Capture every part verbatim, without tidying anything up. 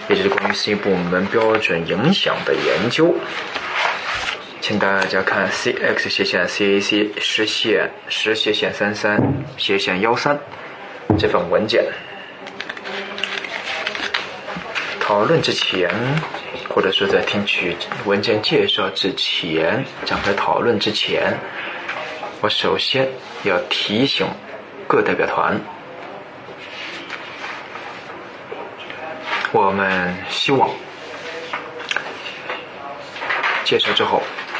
也就是关于C部门标准影响的研究。请大家看 C X 斜线 C A C 实线实斜线三三斜线幺三这份文件。讨论之前，或者说在听取文件介绍之前，展开讨论之前，我首先要提醒各代表团，我们希望介绍之后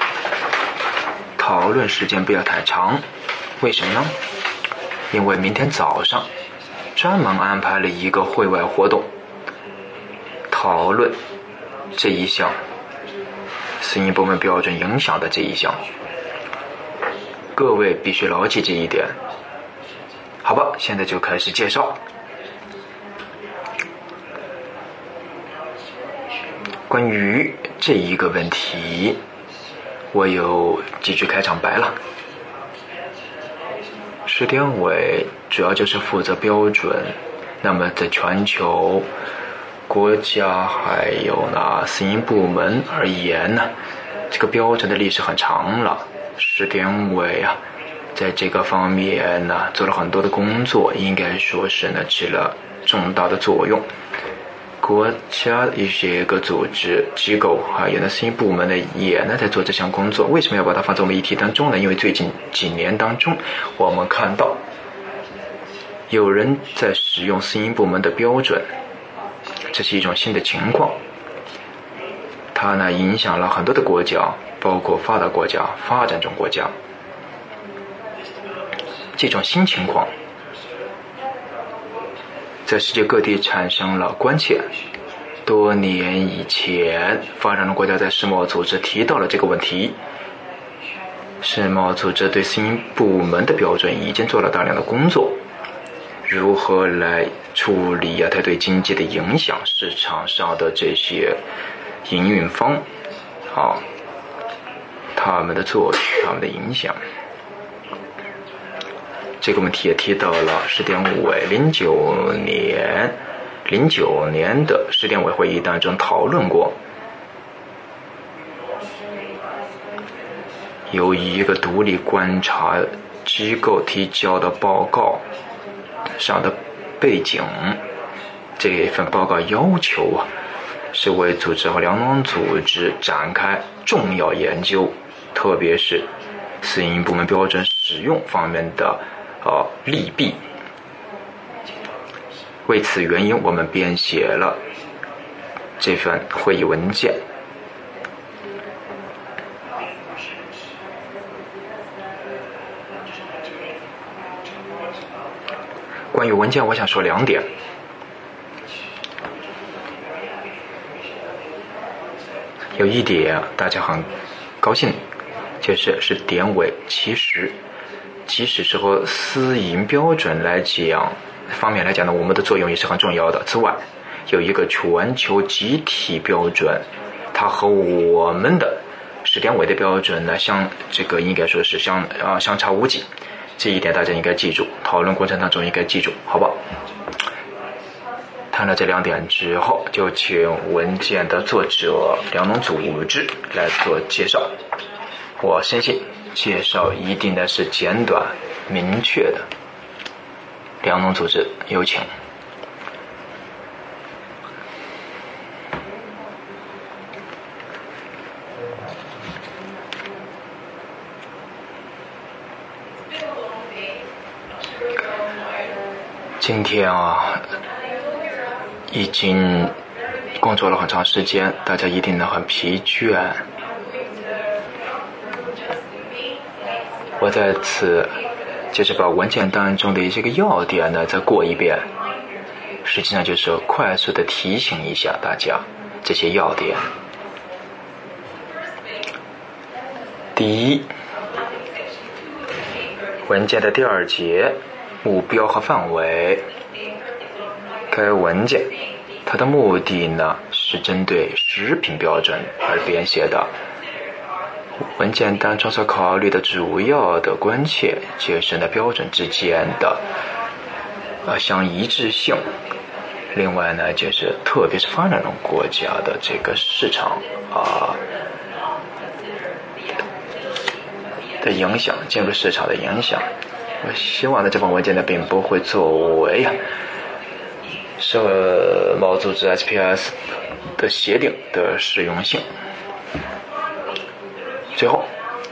讨论时间不要太长。为什么呢？因为明天早上专门安排了一个会外活动，讨论这一项私营部门标准影响的这一项，各位必须牢记这一点。好吧，现在就开始介绍。关于这一个问题，我有几句开场白了。十典委主要就是负责标准，那么在全球国家还有呢私营部门而言呢，这个标准的历史很长了。十典委啊，在这个方面呢做了很多的工作，应该说是呢起了重大的作用。国家一些个组织机构还有呢私营部门呢也呢在做这项工作。为什么要把它放在我们议题当中呢？因为最近几年当中，我们看到有人在使用私营部门的标准，这是一种新的情况，它呢影响了很多的国家，包括发达国家、发展中国家。这种新情况在世界各地产生了关切。多年以前，发展中国家在世贸组织提到了这个问题。世贸组织对私营部门的标准已经做了大量的工作，如何来处理啊它对经济的影响，市场上的这些营运方啊，他们的作用，他们的影响。这个问题也提到了十典委零九年零九年的十典委会议当中讨论过。由于一个独立观察机构提交的报告上的背景，这份报告要求啊，世卫组织和粮农组织展开重要研究，特别是私营部门标准使用方面的呃利弊。为此原因，我们编写了这份会议文件。关于文件，我想说两点。有一点大家很高兴，就是是典委其实即使是和私营标准来讲方面来讲呢，我们的作用也是很重要的。此外，有一个全球集体标准，它和我们的十典委的标准呢，相这个应该说是相啊相差无几。这一点大家应该记住，讨论过程当中应该记住，好吧？谈了这两点之后，就请文件的作者粮农组织来做介绍。我相信介绍一定的是简短明确的。粮农组织有请。今天啊，已经工作了很长时间，大家一定呢很疲倦。我在此就是把文件当中的一些个要点呢再过一遍，实际上就是快速的提醒一下大家这些要点。第一，文件的第二节目标和范围。该文件它的目的呢是针对食品标准而编写的。文件当中所考虑的主要的关切就是呢标准之间的呃相一致性， 另外呢，就是特别是发展中国家的这个市场啊的影响，进入市场的影响。我希望呢，这份文件呢，并不会作为呀世贸组织 S P S 的协定的适用性。最后，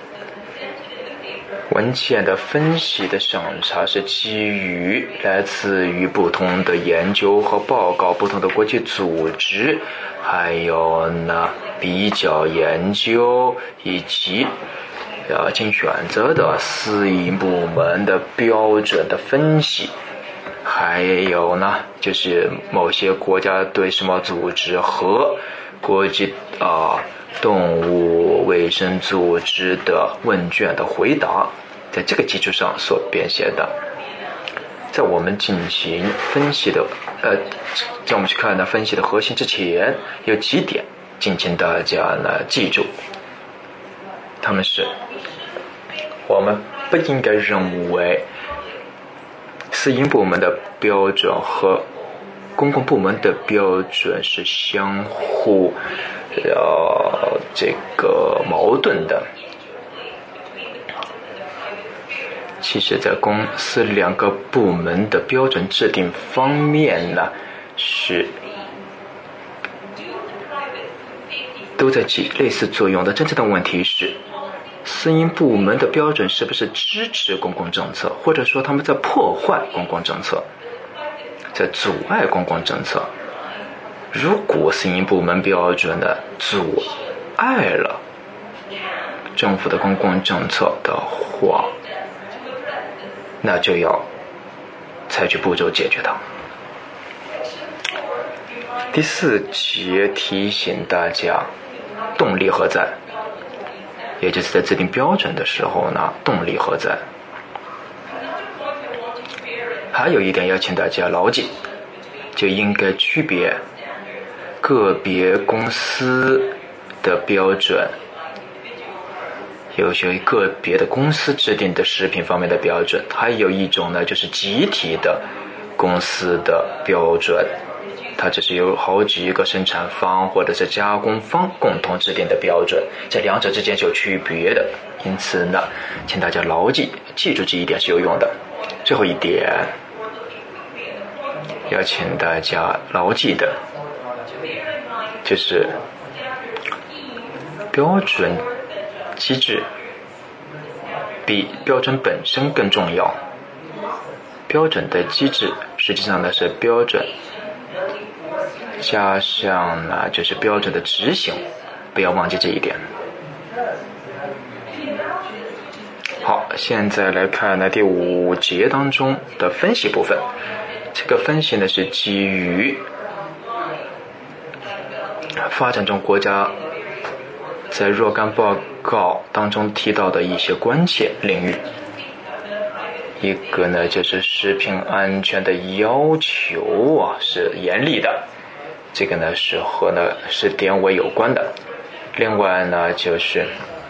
文件的分析的审查是基于来自于不同的研究和报告、不同的国际组织，还有呢比较研究以及呃经选择的私营部门的标准的分析，还有呢就是某些国家对世贸组织和国际啊、呃、动物卫生组织的问卷的回答，在这个基础上所编写的。在我们进行分析的呃，在我们去看呢分析的核心之前，有几点敬请大家呢记住，他们是：我们不应该认为私营部门的标准和公共部门的标准是相互呃这个矛盾的。其实在公司两个部门的标准制定方面呢，是都在起类似作用的。真正的问题是，私营部门的标准是不是支持公共政策，或者说他们在破坏公共政策，在阻碍公共政策。如果私营部门标准呢阻碍了政府的公共政策的话，那就要采取步骤解决它。第四节提醒大家，动力何在？也就是在制定标准的时候呢，动力何在？还有一点要请大家牢记，就应该区别个别公司的标准，有些个别的公司制定的食品方面的标准，还有一种呢就是集体的公司的标准，它只是由好几个生产方或者是加工方共同制定的标准，这两者之间是有区别的。因此呢，请大家牢记，记住这一点是有用的。最后一点要请大家牢记的就是标准机制比标准本身更重要。标准的机制实际上呢是标准加上呢就是标准的执行，不要忘记这一点。好，现在来看呢第五节当中的分析部分。这个分析呢是基于发展中国家在若干报告当中提到的一些关键领域。一个呢就是食品安全的要求啊是严厉的，这个呢是和呢是典韦有关的。另外呢就是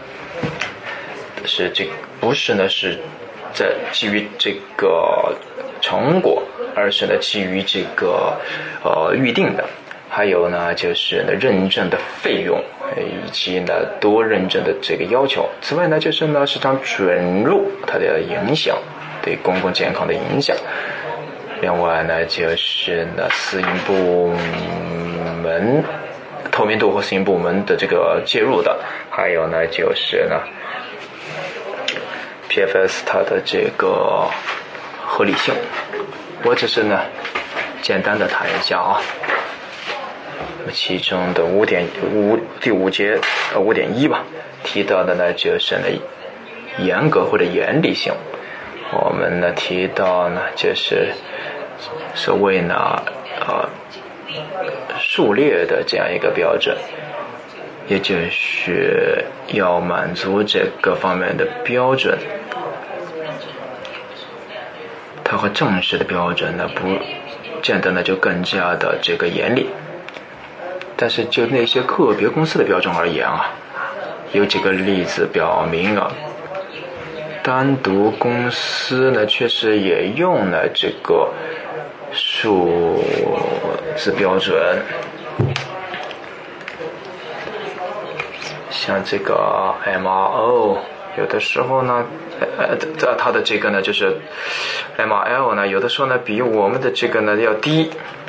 是这不是呢是在基于这个成果，而是呢基于这个呃预定的。还有呢就是呢认证的费用以及呢多认证的这个要求。此外呢就是呢市场准入它的影响，对公共健康的影响。另外呢就是呢私营部门透明度和私营部门的这个介入的，还有呢就是呢 P F S 它的这个合理性。我只是呢简单的谈一下啊。其中的五点五第五节呃五点一吧，提到的呢就是呢严格或者严厉性。我们呢提到呢就是所谓呢呃数列的这样一个标准，也就是要满足这个方面的标准，它和正式的标准呢不见得呢就更加的这个严厉。但是就那些个别公司的标准而言啊，有几个例子表明啊，单独公司呢确实也用了这个数是标准。像这个 M R O， 有的时候呢，呃，它的这个呢就是 M R L 呢，有的时候呢比我们的这个呢要低。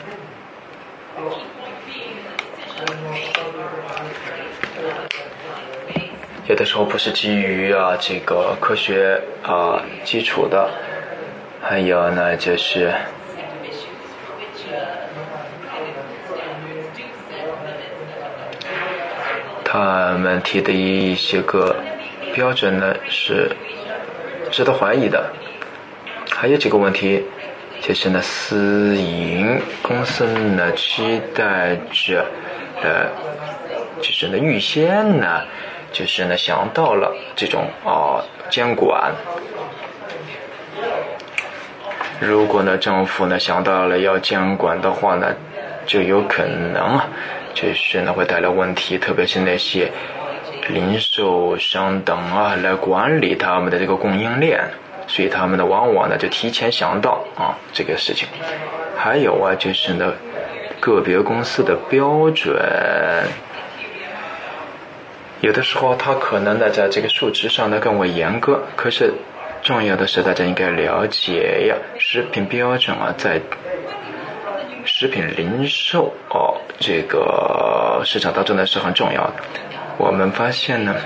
有的时候不是基于啊这个科学啊基础的，还有呢就是他们提的一些个标准呢是值得怀疑的。还有几个问题，就是呢私营公司呢期待着呃就是呢预先呢就是呢想到了这种啊、呃、监管。如果呢政府呢想到了要监管的话呢，就有可能啊就是呢会带来问题，特别是那些零售商等啊来管理他们的这个供应链，所以他们呢往往呢就提前想到啊这个事情。还有啊就是呢个别公司的标准，有的时候它可能呢在这个数值上呢更为严格，可是重要的是大家应该了解呀，食品标准啊在食品零售哦这个市场当中呢是很重要的。我们发现呢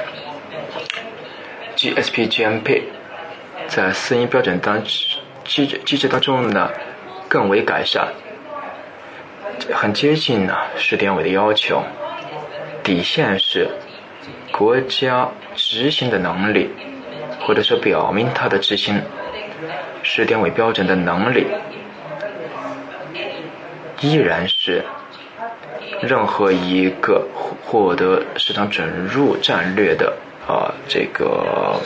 G S P、G M P 在私营标准当机制机制当中呢更为改善，很接近呢市典委的要求，底线是国家执行的能力，或者说表明它的执行市典委标准的能力，依然是任何一个获得市场准入战略的啊这个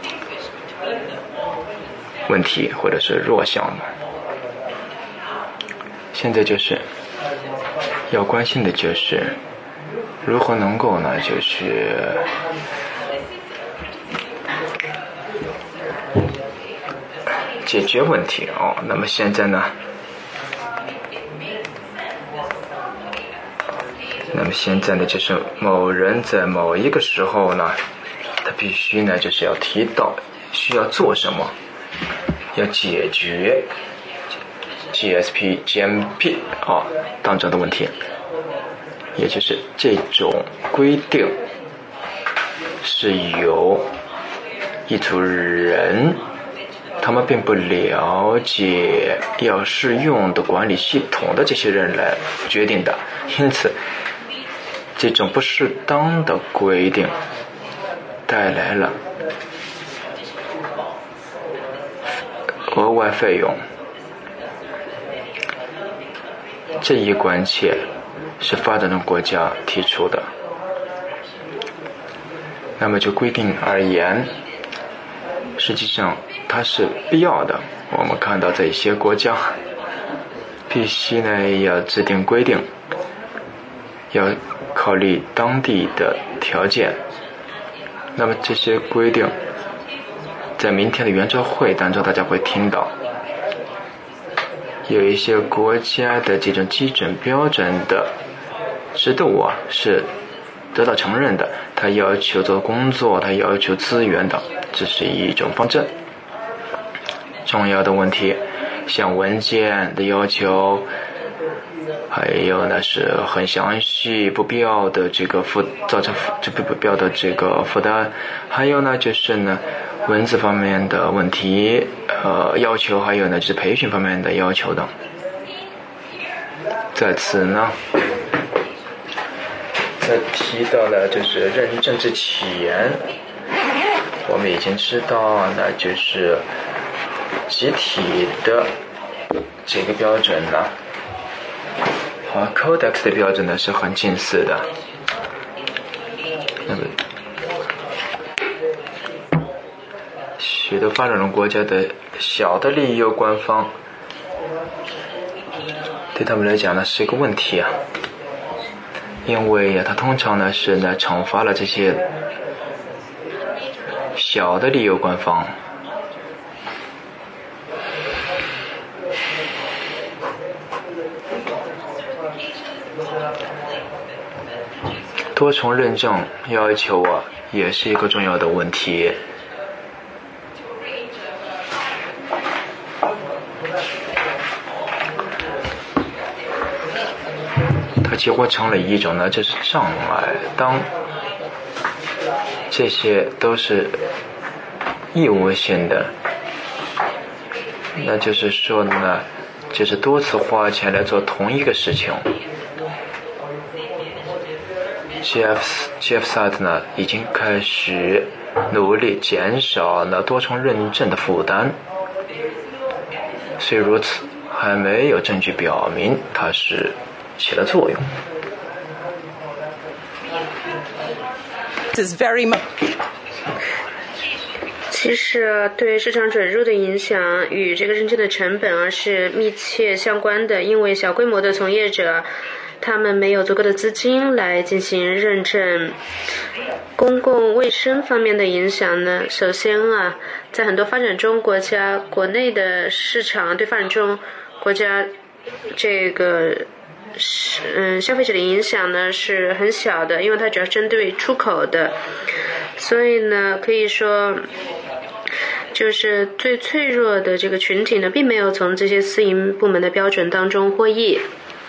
问题或者是弱项目。现在就是要关心的就是如何能够呢就是解决问题哦。那么现在呢那么现在呢就是某人在某一个时候呢他必须呢就是要提到需要做什么，要解决 G S P、G M P 啊当中的问题，也就是这种规定是由一组人他们并不了解要适用的管理系统的这些人来决定的，因此这种不适当的规定带来了额外费用。这一关切是发展中国家提出的。那么就规定而言，实际上它是必要的。我们看到在一些国家必须呢要制定规定，要考虑当地的条件。那么这些规定在明天的圆桌会当中大家会听到，有一些国家的这种基准标准的制度啊是得到承认的，它要求做工作，它要求资源等，这是一种方针。重要的问题像文件的要求，还有呢是很详细不必要的这个负造成这不必要的这个负担，还有呢就是呢文字方面的问题呃要求，还有呢就是培训方面的要求等。在此呢在提到了就是认证之前，我们已经知道那就是集体的这个标准呢和 Codex 的标准呢是很近似的。那么许多发展中国家的小的利益攸关方，对他们来讲呢是一个问题啊，因为他通常呢是呢惩罚了这些小的利益攸关方。 多重认证要求啊，也是一个重要的问题。它几乎成了一种呢，这是障碍。当这些都是义务性的，那就是说呢，就是多次花钱来做同一个事情。G F G F S A T 呢，已经开始努力减少呢多重认证的负担。虽如此，还没有证据表明它是起了作用。 其实对市场准入的影响与这个认证的成本啊是密切相关的，因为小规模的从业者他们没有足够的资金来进行认证。公共卫生方面的影响呢，首先啊，在很多发展中国家，国内的市场对发展中国家这个嗯消费者的影响呢是很小的，因为它主要针对出口的，所以呢可以说就是最脆弱的这个群体呢并没有从这些私营部门的标准当中获益。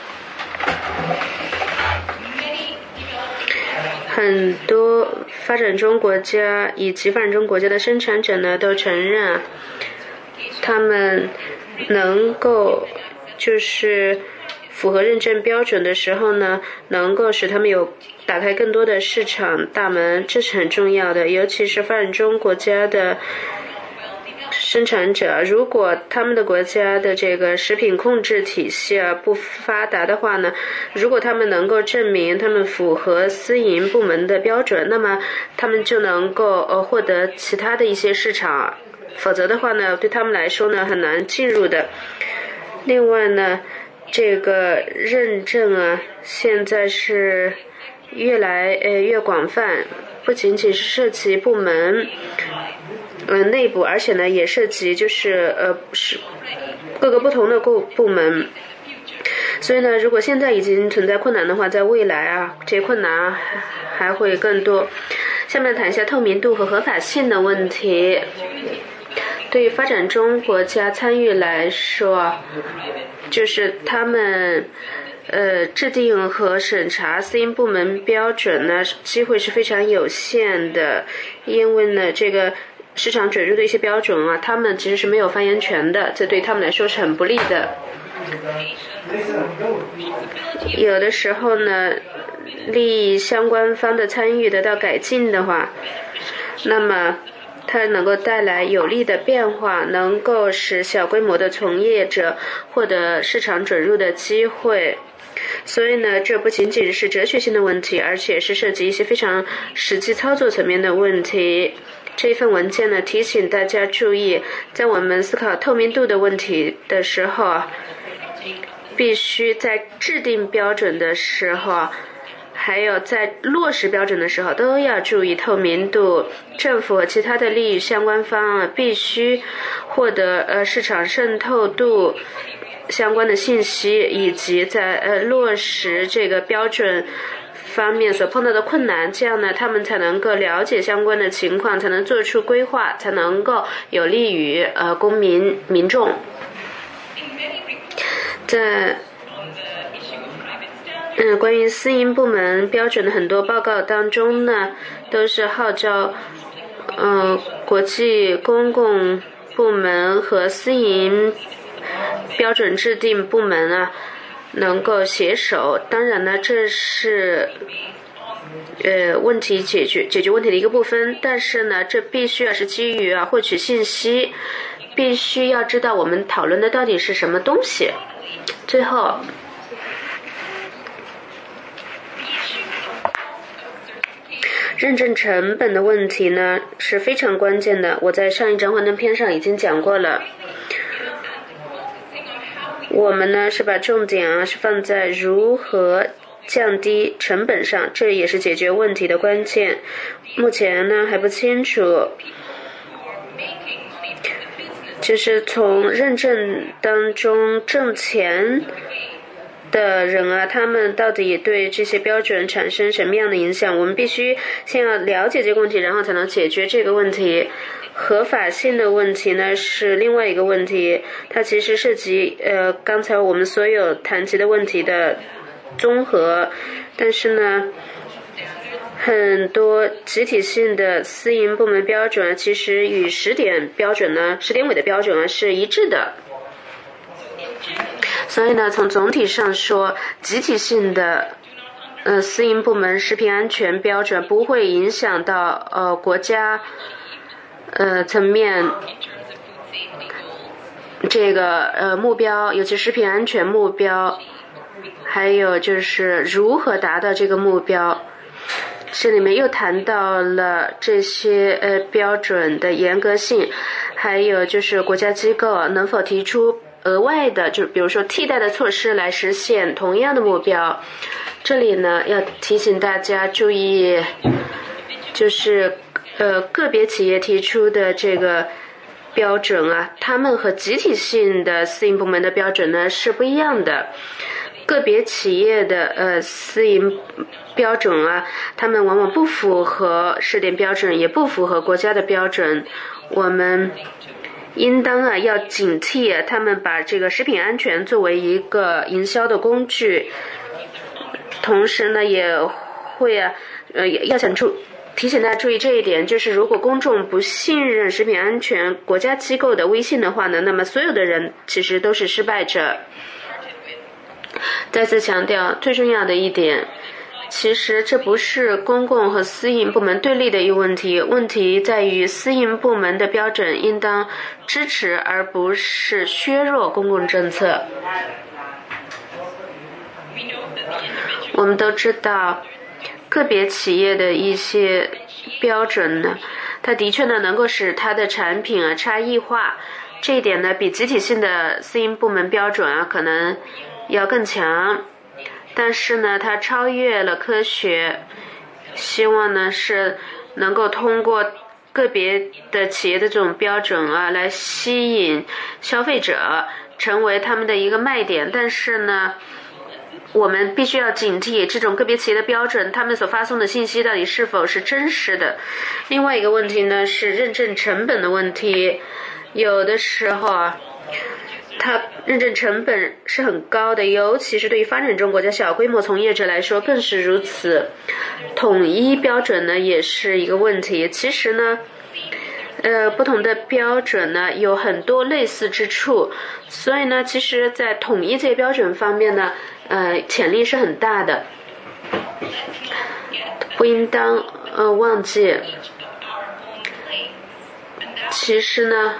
很多发展中国家以及发展中国家的生产者呢都承认他们能够就是符合认证标准的时候呢，能够使他们有打开更多的市场大门，这是很重要的。尤其是发展中国家的生产者，如果他们的国家的这个食品控制体系啊不发达的话呢，如果他们能够证明他们符合私营部门的标准，那么他们就能够呃获得其他的一些市场，否则的话呢，对他们来说呢很难进入的。另外呢，这个认证啊，现在是越来呃越广泛，不仅仅是涉及部门呃内部，而且呢也涉及就是呃是各个不同的部部门。所以呢，如果现在已经存在困难的话，在未来啊，这些困难还会更多。下面谈一下透明度和合法性的问题。对于发展中国家参与来说，就是他们呃制定和审查私营部门标准呢，机会是非常有限的，因为呢这个市场准入的一些标准啊，他们其实是没有发言权的，这对他们来说是很不利的。有的时候呢，利益相关方的参与得到改进的话，那么它能够带来有利的变化，能够使小规模的从业者获得市场准入的机会。所以呢，这不仅仅是哲学性的问题，而且是涉及一些非常实际操作层面的问题。这一份文件呢，提醒大家注意，在我们思考透明度的问题的时候，必须在制定标准的时候，还有在落实标准的时候，都要注意透明度。政府和其他的利益相关方啊，必须获得呃市场渗透度相关的信息，以及在呃落实这个标准方面所碰到的困难，这样呢，他们才能够了解相关的情况，才能做出规划，才能够有利于呃公民民众。在嗯，关于私营部门标准的很多报告当中呢，都是号召嗯、呃、国际公共部门和私营标准制定部门啊能够携手。当然呢，这是呃问题解决解决问题的一个部分，但是呢，这必须要是基于啊获取信息，必须要知道我们讨论的到底是什么东西。最后，认证成本的问题呢是非常关键的，我在上一章幻灯片上已经讲过了。我们呢是把重点啊是放在如何降低成本上，这也是解决问题的关键。目前呢还不清楚，就是从认证当中挣钱的人啊，他们到底对这些标准产生什么样的影响？我们必须先要了解这个问题，然后才能解决这个问题。合法性的问题呢是另外一个问题，它其实涉及呃刚才我们所有谈及的问题的综合，但是呢，很多集体性的私营部门标准其实与十点标准呢、十点尾的标准啊是一致的。所以呢，从总体上说，集体性的呃私营部门食品安全标准不会影响到呃国家呃层面这个呃目标，尤其食品安全目标，还有就是如何达到这个目标。这里面又谈到了这些呃标准的严格性，还有就是国家机构能否提出额外的，就比如说替代的措施来实现同样的目标。这里呢要提醒大家注意，就是呃个别企业提出的这个标准啊，他们和集体性的私营部门的标准呢是不一样的。个别企业的呃私营标准啊，他们往往不符合十点标准，也不符合国家的标准。我们应当啊要警惕啊，他们把这个食品安全作为一个营销的工具，同时呢也会啊呃要想注提醒大家注意这一点，就是如果公众不信任食品安全国家机构的威信的话呢，那么所有的人其实都是失败者。再次强调，最重要的一点，其实这不是公共和私营部门对立的一个问题，问题在于私营部门的标准应当支持而不是削弱公共政策。我们都知道，个别企业的一些标准呢，它的确呢能够使它的产品啊差异化，这一点呢比集体性的私营部门标准啊可能要更强，但是呢它超越了科学，希望呢是能够通过个别的企业的这种标准啊来吸引消费者，成为他们的一个卖点。但是呢我们必须要警惕这种个别企业的标准，他们所发送的信息到底是否是真实的。另外一个问题呢是认证成本的问题，有的时候啊它认证成本是很高的，尤其是对于发展中国家小规模从业者来说更是如此。统一标准呢也是一个问题。其实呢呃，不同的标准呢有很多类似之处，所以呢其实在统一这些标准方面呢呃潜力是很大的。不应当呃忘记，其实呢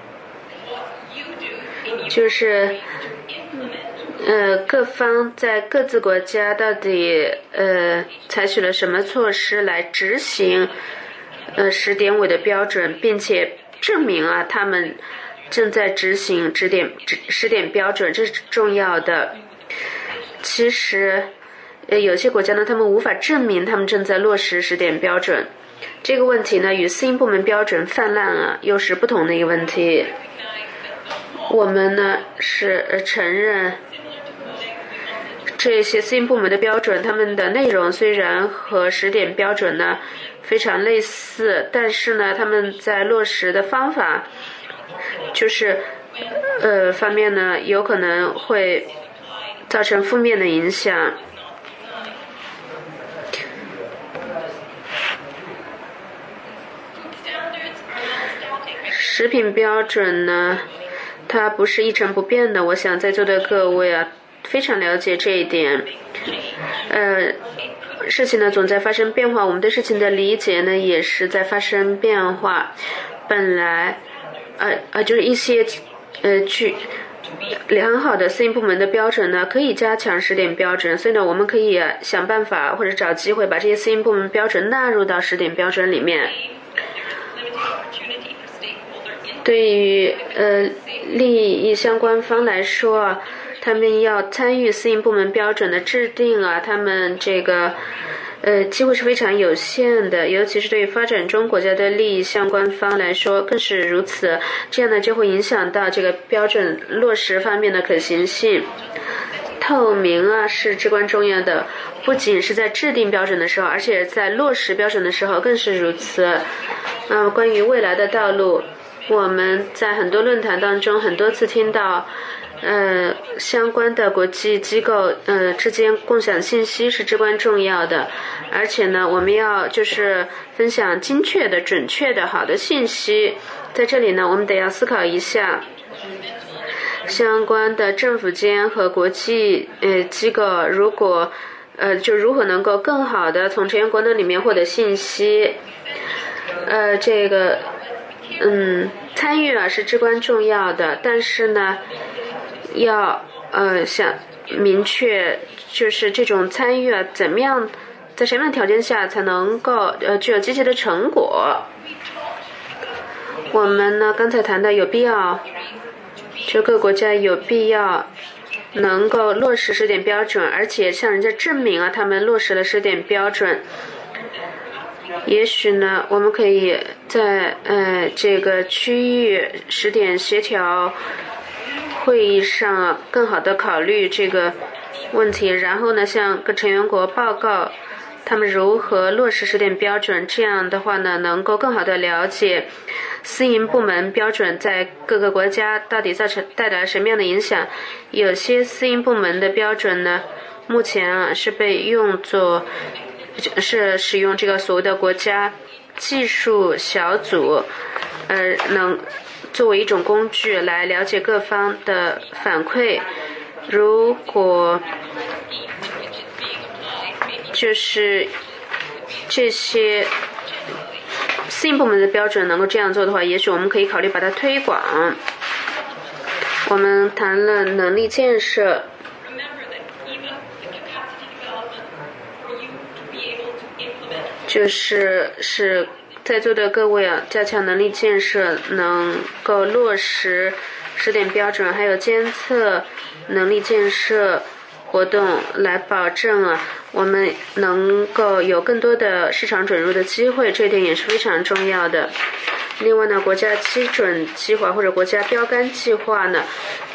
就是呃各方在各自国家到底呃采取了什么措施来执行呃十点五的标准，并且证明啊他们正在执行十点十点标准，这是重要的。其实呃有些国家呢他们无法证明他们正在落实十点标准，这个问题呢与私营部门标准泛滥啊又是不同的一个问题。我们呢是承认这些私营部门的标准，他们的内容虽然和十点标准呢非常类似，但是呢他们在落实的方法就是呃方面呢有可能会造成负面的影响。食品标准呢它不是一成不变的，我想在座的各位啊非常了解这一点。呃事情呢总在发生变化，我们对事情的理解呢也是在发生变化。本来呃呃就是一些呃去良好的私营部门的标准呢可以加强十点标准，所以呢我们可以、啊、想办法或者找机会把这些私营部门标准纳入到十点标准里面。对于呃利益相关方来说啊，他们要参与私营部门标准的制定啊，他们这个呃机会是非常有限的，尤其是对于发展中国家的利益相关方来说更是如此。这样呢就会影响到这个标准落实方面的可行性。 透明啊是至关重要的，不仅是在制定标准的时候，而且在落实标准的时候更是如此。嗯，关于未来的道路，我们在很多论坛当中很多次听到，呃，相关的国际机构呃之间共享信息是至关重要的，而且呢，我们要就是分享精确的、准确的、好的信息。在这里呢，我们得要思考一下。相关的政府间和国际呃机构，如果呃就如何能够更好的从成员国那里面获得信息，呃这个嗯参与啊是至关重要的，但是呢要呃想明确就是这种参与啊怎么样，在什么样的条件下才能够呃具有积极的成果。我们呢刚才谈的有必要。就各个国家有必要能够落实十点标准，而且向人家证明啊，他们落实了十点标准。也许呢，我们可以在呃这个区域十点协调会议上更好的考虑这个问题，然后呢，向各成员国报告他们如何落实十点标准。这样的话呢，能够更好的了解私营部门标准在各个国家到底造成带来什么样的影响。有些私营部门的标准呢，目前啊是被用作是使用这个所谓的国家技术小组，呃，能作为一种工具来了解各方的反馈。如果就是这些私营部门的标准能够这样做的话，也许我们可以考虑把它推广。我们谈了能力建设，就是是在座的各位啊，加强能力建设，能够落实十点标准，还有监测能力建设活动，来保证啊我们能够有更多的市场准入的机会，这一点也是非常重要的。另外呢，国家基准计划或者国家标杆计划呢，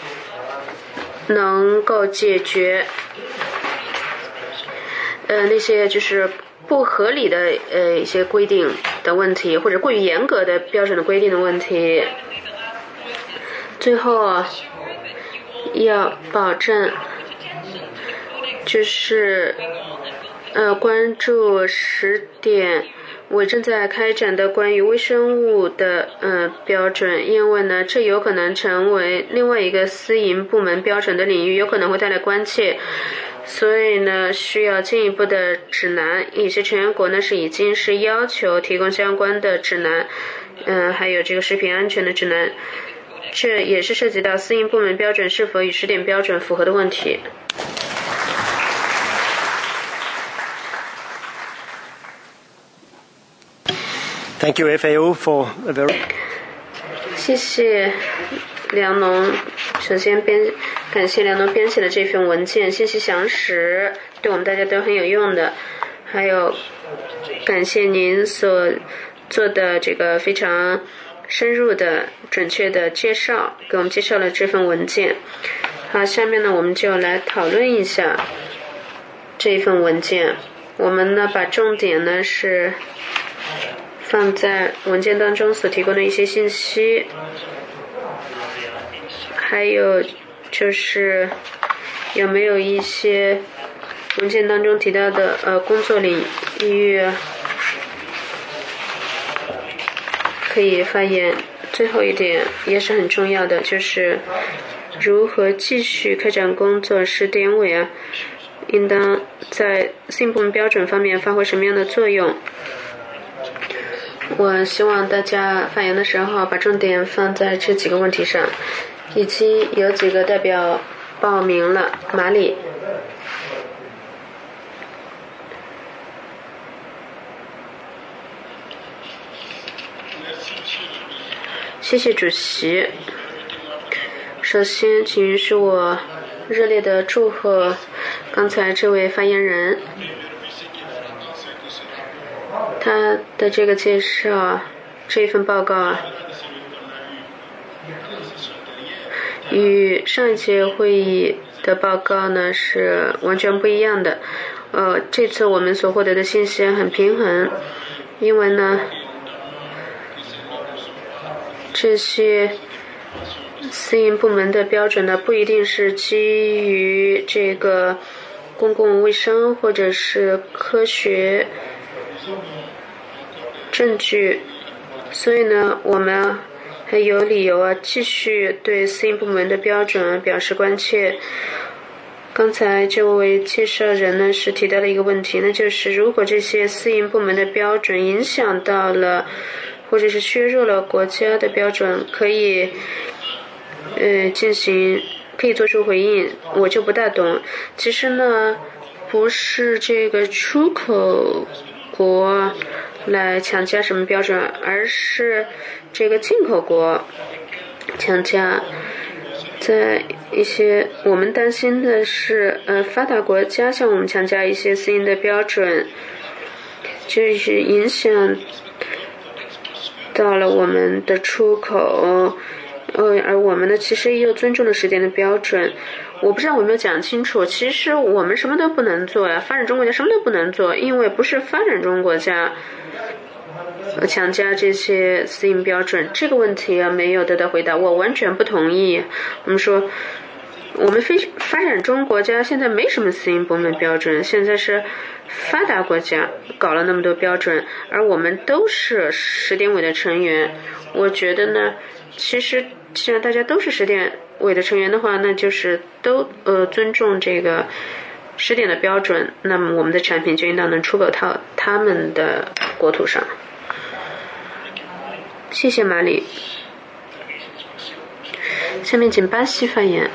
能够解决呃那些就是不合理的呃一些规定的问题，或者过于严格的标准的规定的问题。最后要保证就是呃关注十点我正在开展的关于微生物的呃标准，因为呢这有可能成为另外一个私营部门标准的领域，有可能会带来关切，所以呢需要进一步的指南。一些成员国呢是已经是要求提供相关的指南，嗯、呃，还有这个食品安全的指南，这也是涉及到私营部门标准是否与十点标准符合的问题。 Thank you, F A O, for a very. 谢谢梁农，首先编感谢梁农编写的这份文件，信息详实，对我们大家都很有用的。还有感谢您所做的这个非常深入的、准确的介绍，给我们介绍了这份文件。好，下面呢，我们就来讨论一下这一份文件。我们呢，把重点呢是放在文件当中所提供的一些信息，还有就是有没有一些文件当中提到的呃工作领域可以发言。最后一点也是很重要的，就是如何继续开展工作是点位啊，应当在私营部门标准方面发挥什么样的作用。我希望大家发言的时候把重点放在这几个问题上。已经有几个代表报名了，马里。谢谢主席。首先请允许我热烈的祝贺刚才这位发言人，他的这个介绍，这份报告与上一届会议的报告呢是完全不一样的。呃，这次我们所获得的信息很平衡，因为呢，这些私营部门的标准呢不一定是基于这个公共卫生或者是科学证据，所以呢，我们还有理由啊继续对私营部门的标准表示关切。刚才这位介绍人呢是提到了一个问题，那就是如果这些私营部门的标准影响到了或者是削弱了国家的标准，可以呃进行可以做出回应。我就不大懂，其实呢不是这个出口国来强加什么标准，而是这个进口国强加。在一些我们担心的是呃发达国家向我们强加一些私营的标准，就是影响到了我们的出口，呃而我们呢其实又尊重了十点的标准。我不知道我有没有讲清楚，其实我们什么都不能做呀，发展中国家什么都不能做，因为不是发展中国家强加这些私营标准。这个问题啊没有得到回答，我完全不同意。我们说我们非发展中国家现在没什么私营部门标准，现在是发达国家搞了那么多标准，而我们都是十点委的成员。我觉得呢，其实既然大家都是十点委的成员的话，那就是都呃尊重这个十点的标准，那么我们的产品就应当能出口到他们的国土上。谢谢马里。下面请巴西发言。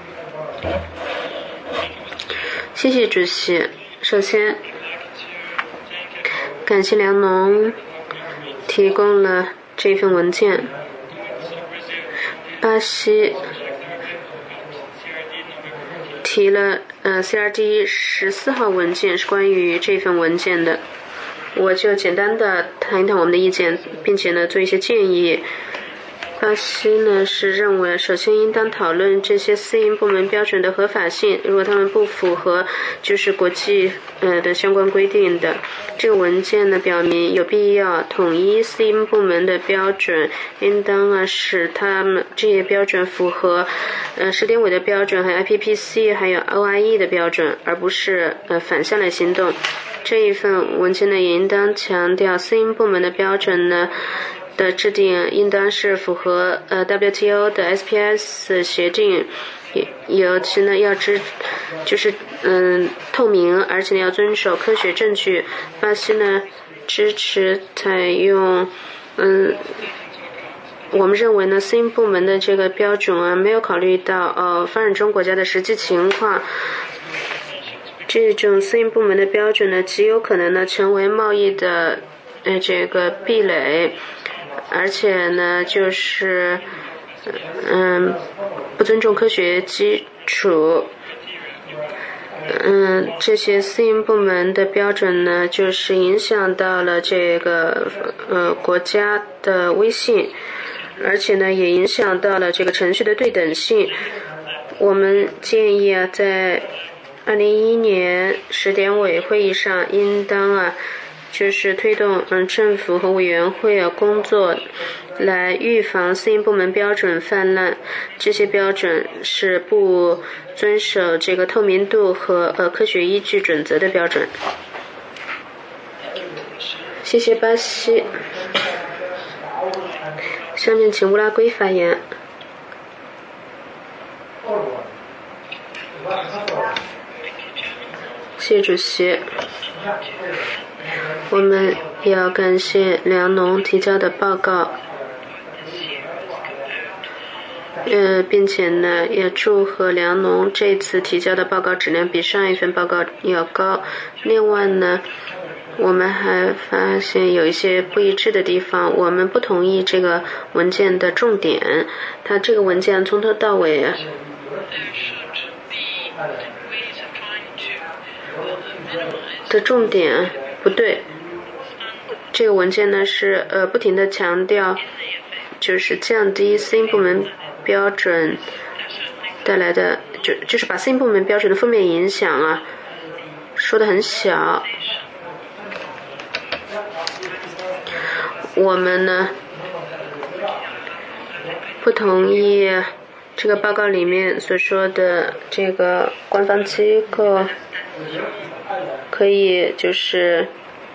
谢谢主席。首先，感谢梁农提供了这份文件。巴西提了呃 C R D 十四号文件，是关于这份文件的。我就简单的谈一谈我们的意见，并且呢做一些建议。巴西呢是认为，首先应当讨论这些私营部门标准的合法性，如果他们不符合就是国际呃的相关规定的。这个文件呢表明有必要统一私营部门的标准，应当啊使他们这些标准符合呃十点委的标准，还有 I P P C 还有 O I E 的标准，而不是呃反向来行动。这一份文件呢也应当强调私营部门的标准呢的制定应当是符合呃 W T O 的 S P S 协定，尤其呢要支就是嗯透明，而且呢要遵守科学证据。巴西呢支持采用嗯我们认为呢私营部门的这个标准啊没有考虑到呃发展中国家的实际情况。这种私营部门的标准呢极有可能呢成为贸易的呃这个壁垒，而且呢就是嗯不尊重科学基础。嗯这些私营部门的标准呢就是影响到了这个呃国家的威信，而且呢也影响到了这个程序的对等性。我们建议啊在二零一一年十点委会议上应当啊就是推动嗯政府和委员会啊工作来预防私营部门标准泛滥。这些标准是不遵守这个透明度和呃科学依据准则的标准。谢谢巴西。下面请乌拉圭发言。谢谢主席。我们要感谢梁农提交的报告，呃，并且呢，也祝贺梁农这次提交的报告质量比上一份报告要高。另外呢，我们还发现有一些不一致的地方，我们不同意这个文件的重点。它这个文件从头到尾的重点不对。这个文件呢是呃不停地强调，就是降低私营部门标准带来的就就是把私营部门标准的负面影响啊说得很小。我们呢不同意这个报告里面所说的这个官方机构可以就是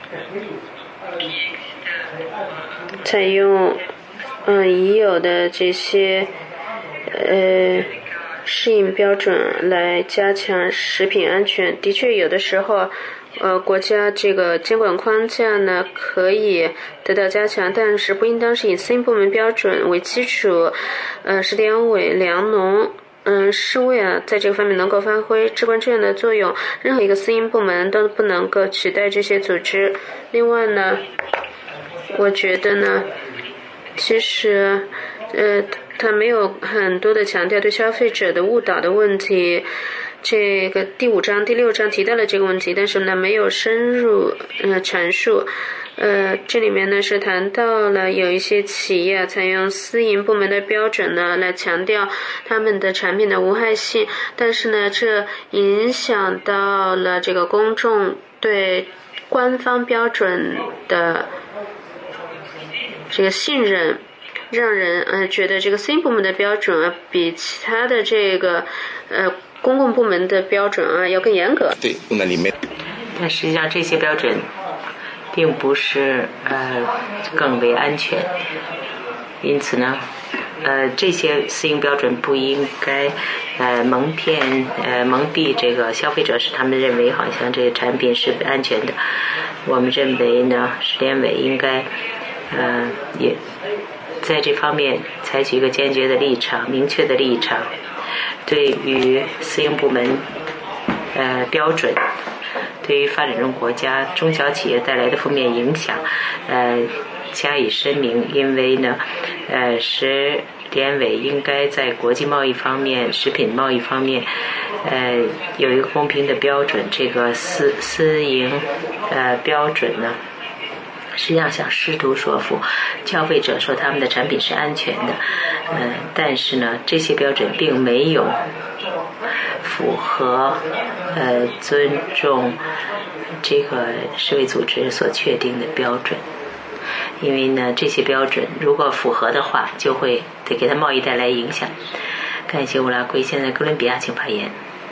采用嗯已有的这些呃适应标准来加强食品安全。的确有的时候呃国家这个监管框架呢可以得到加强，但是不应当是以私营部门标准为基础。呃食监委、粮农嗯是为啊在这个方面能够发挥至关重要的作用，任何一个私营部门都不能够取代这些组织。另外呢我觉得呢其实呃他没有很多的强调对消费者的误导的问题。这个第五章第六章提到了这个问题，但是呢没有深入呃阐述。呃这里面呢是谈到了有一些企业采用私营部门的标准呢来强调他们的产品的无害性，但是呢这影响到了这个公众对官方标准的这个信任，让人呃觉得这个私营部门的标准啊比其他的这个呃公共部门的标准啊要更严格。 对，不能里面。 但实际上这些标准并不是呃更为安全，因此呢呃这些私营标准不应该呃蒙骗呃蒙蔽这个消费者，使他们认为好像这个产品是安全的。我们认为呢食监委应该呃也在这方面采取一个坚决的立场，明确的立场，对于私营部门呃标准对于发展中国家中小企业带来的负面影响呃加以声明。因为呢呃食监委应该在国际贸易方面食品贸易方面呃有一个公平的标准。这个私私营呃标准呢实际上想试图说服消费者说他们的产品是安全的，呃，但是呢这些标准并没有符合呃尊重这个世卫组织所确定的标准。因为呢这些标准如果符合的话就会得给它贸易带来影响。感谢乌拉圭。现在哥伦比亚请发言。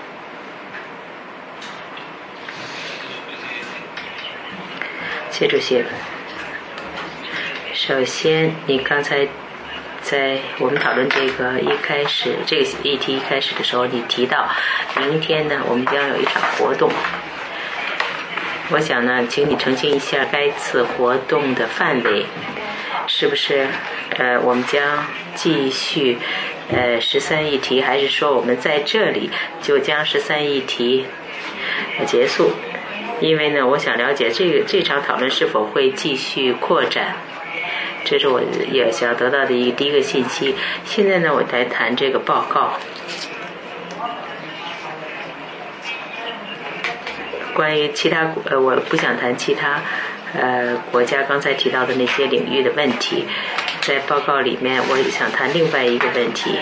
谢主席，首先你刚才在我们讨论这个一开始这个议题一开始的时候，你提到明天呢我们将有一场活动。我想呢请你澄清一下该次活动的范围，是不是呃我们将继续呃十三议题，还是说我们在这里就将十三议题结束？因为呢我想了解这个这场讨论是否会继续扩展，这是我也想得到的一个第一个信息。现在呢我来谈这个报告，关于其他呃我不想谈其他呃国家刚才提到的那些领域的问题。在报告里面我也想谈另外一个问题，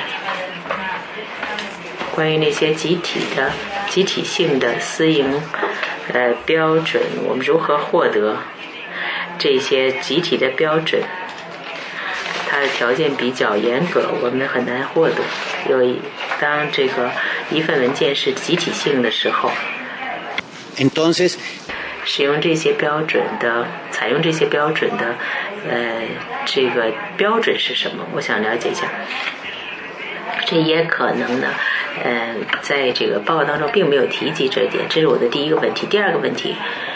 关于那些集体的集体性的私营呃标准，我们如何获得这些集体的标准？它的条件比较严格，我们很难获得。有一当这个一份文件是集体性的时候， Entonces, 使用这些标准的采用这些标准的呃这个标准是什么？我想了解一下。这也可能呢呃在这个报告当中并没有提及这一点，这是我的第一个问题。第二个问题，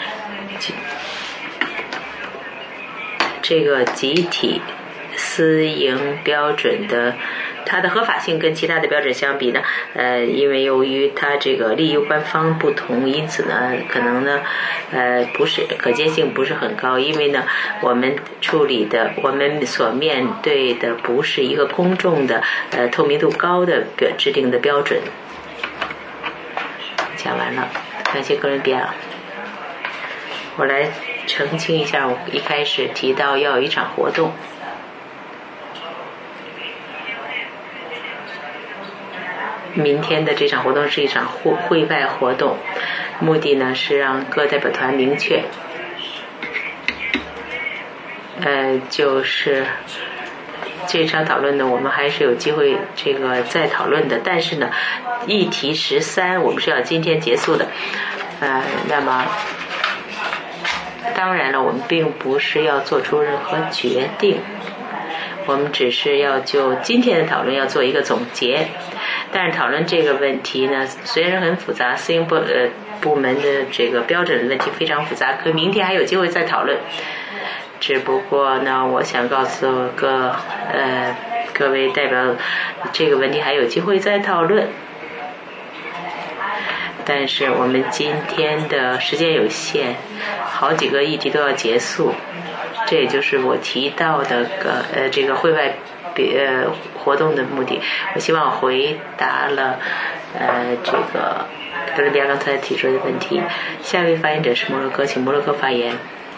这个集体私营标准的它的合法性跟其他的标准相比呢呃因为由于它这个利益官方不同，因此呢可能呢呃不是可见性不是很高。因为呢我们处理的我们所面对的不是一个公众的呃透明度高的标制定的标准。讲完了，感谢哥伦比亚。我来澄清一下，我一开始提到要有一场活动， 明天的这场活动是一场会会外活动，目的呢是让各代表团明确，呃，就是这场讨论呢，我们还是有机会这个再讨论的。但是呢，议题十三我们是要今天结束的，呃，那么当然了，我们并不是要做出任何决定，我们只是要就今天的讨论要做一个总结。但是讨论这个问题呢，虽然很复杂，私营部呃部门的这个标准的问题非常复杂，可明天还有机会再讨论。只不过呢，我想告诉各呃各位代表，这个问题还有机会再讨论。但是我们今天的时间有限，好几个议题都要结束，这也就是我提到的个呃这个会外呃活动的目的。我希望回答了呃这个哥伦比亚刚才提出的问题。下一位发言者是摩洛哥，请摩洛哥发言。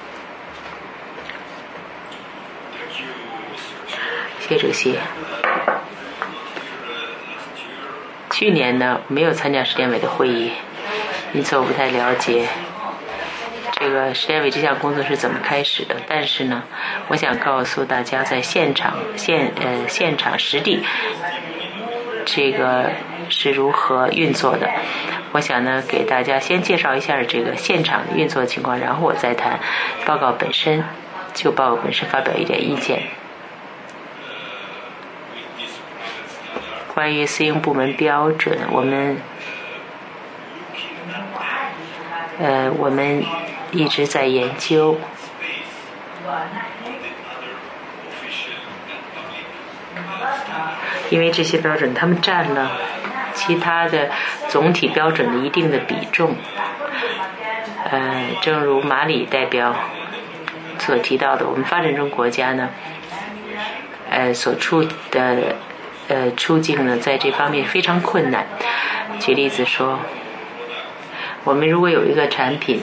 谢主席。去年呢没有参加时间委的会议，因此我不太了解这个时间委这项工作是怎么开始的。但是呢，我想告诉大家，在现场现呃现场实地这个是如何运作的。我想呢，给大家先介绍一下这个现场运作的情况，然后我再谈报告本身，就报告本身发表一点意见。关于私营部门标准，我们呃我们一直在研究，因为这些标准他们占了其他的总体标准的一定的比重。呃，正如马里代表所提到的，我们发展中国家呢，呃所处的呃，处境呢，在这方面非常困难。举例子说，我们如果有一个产品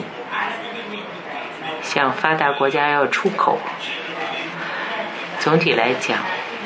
向发达国家要出口，总体来讲，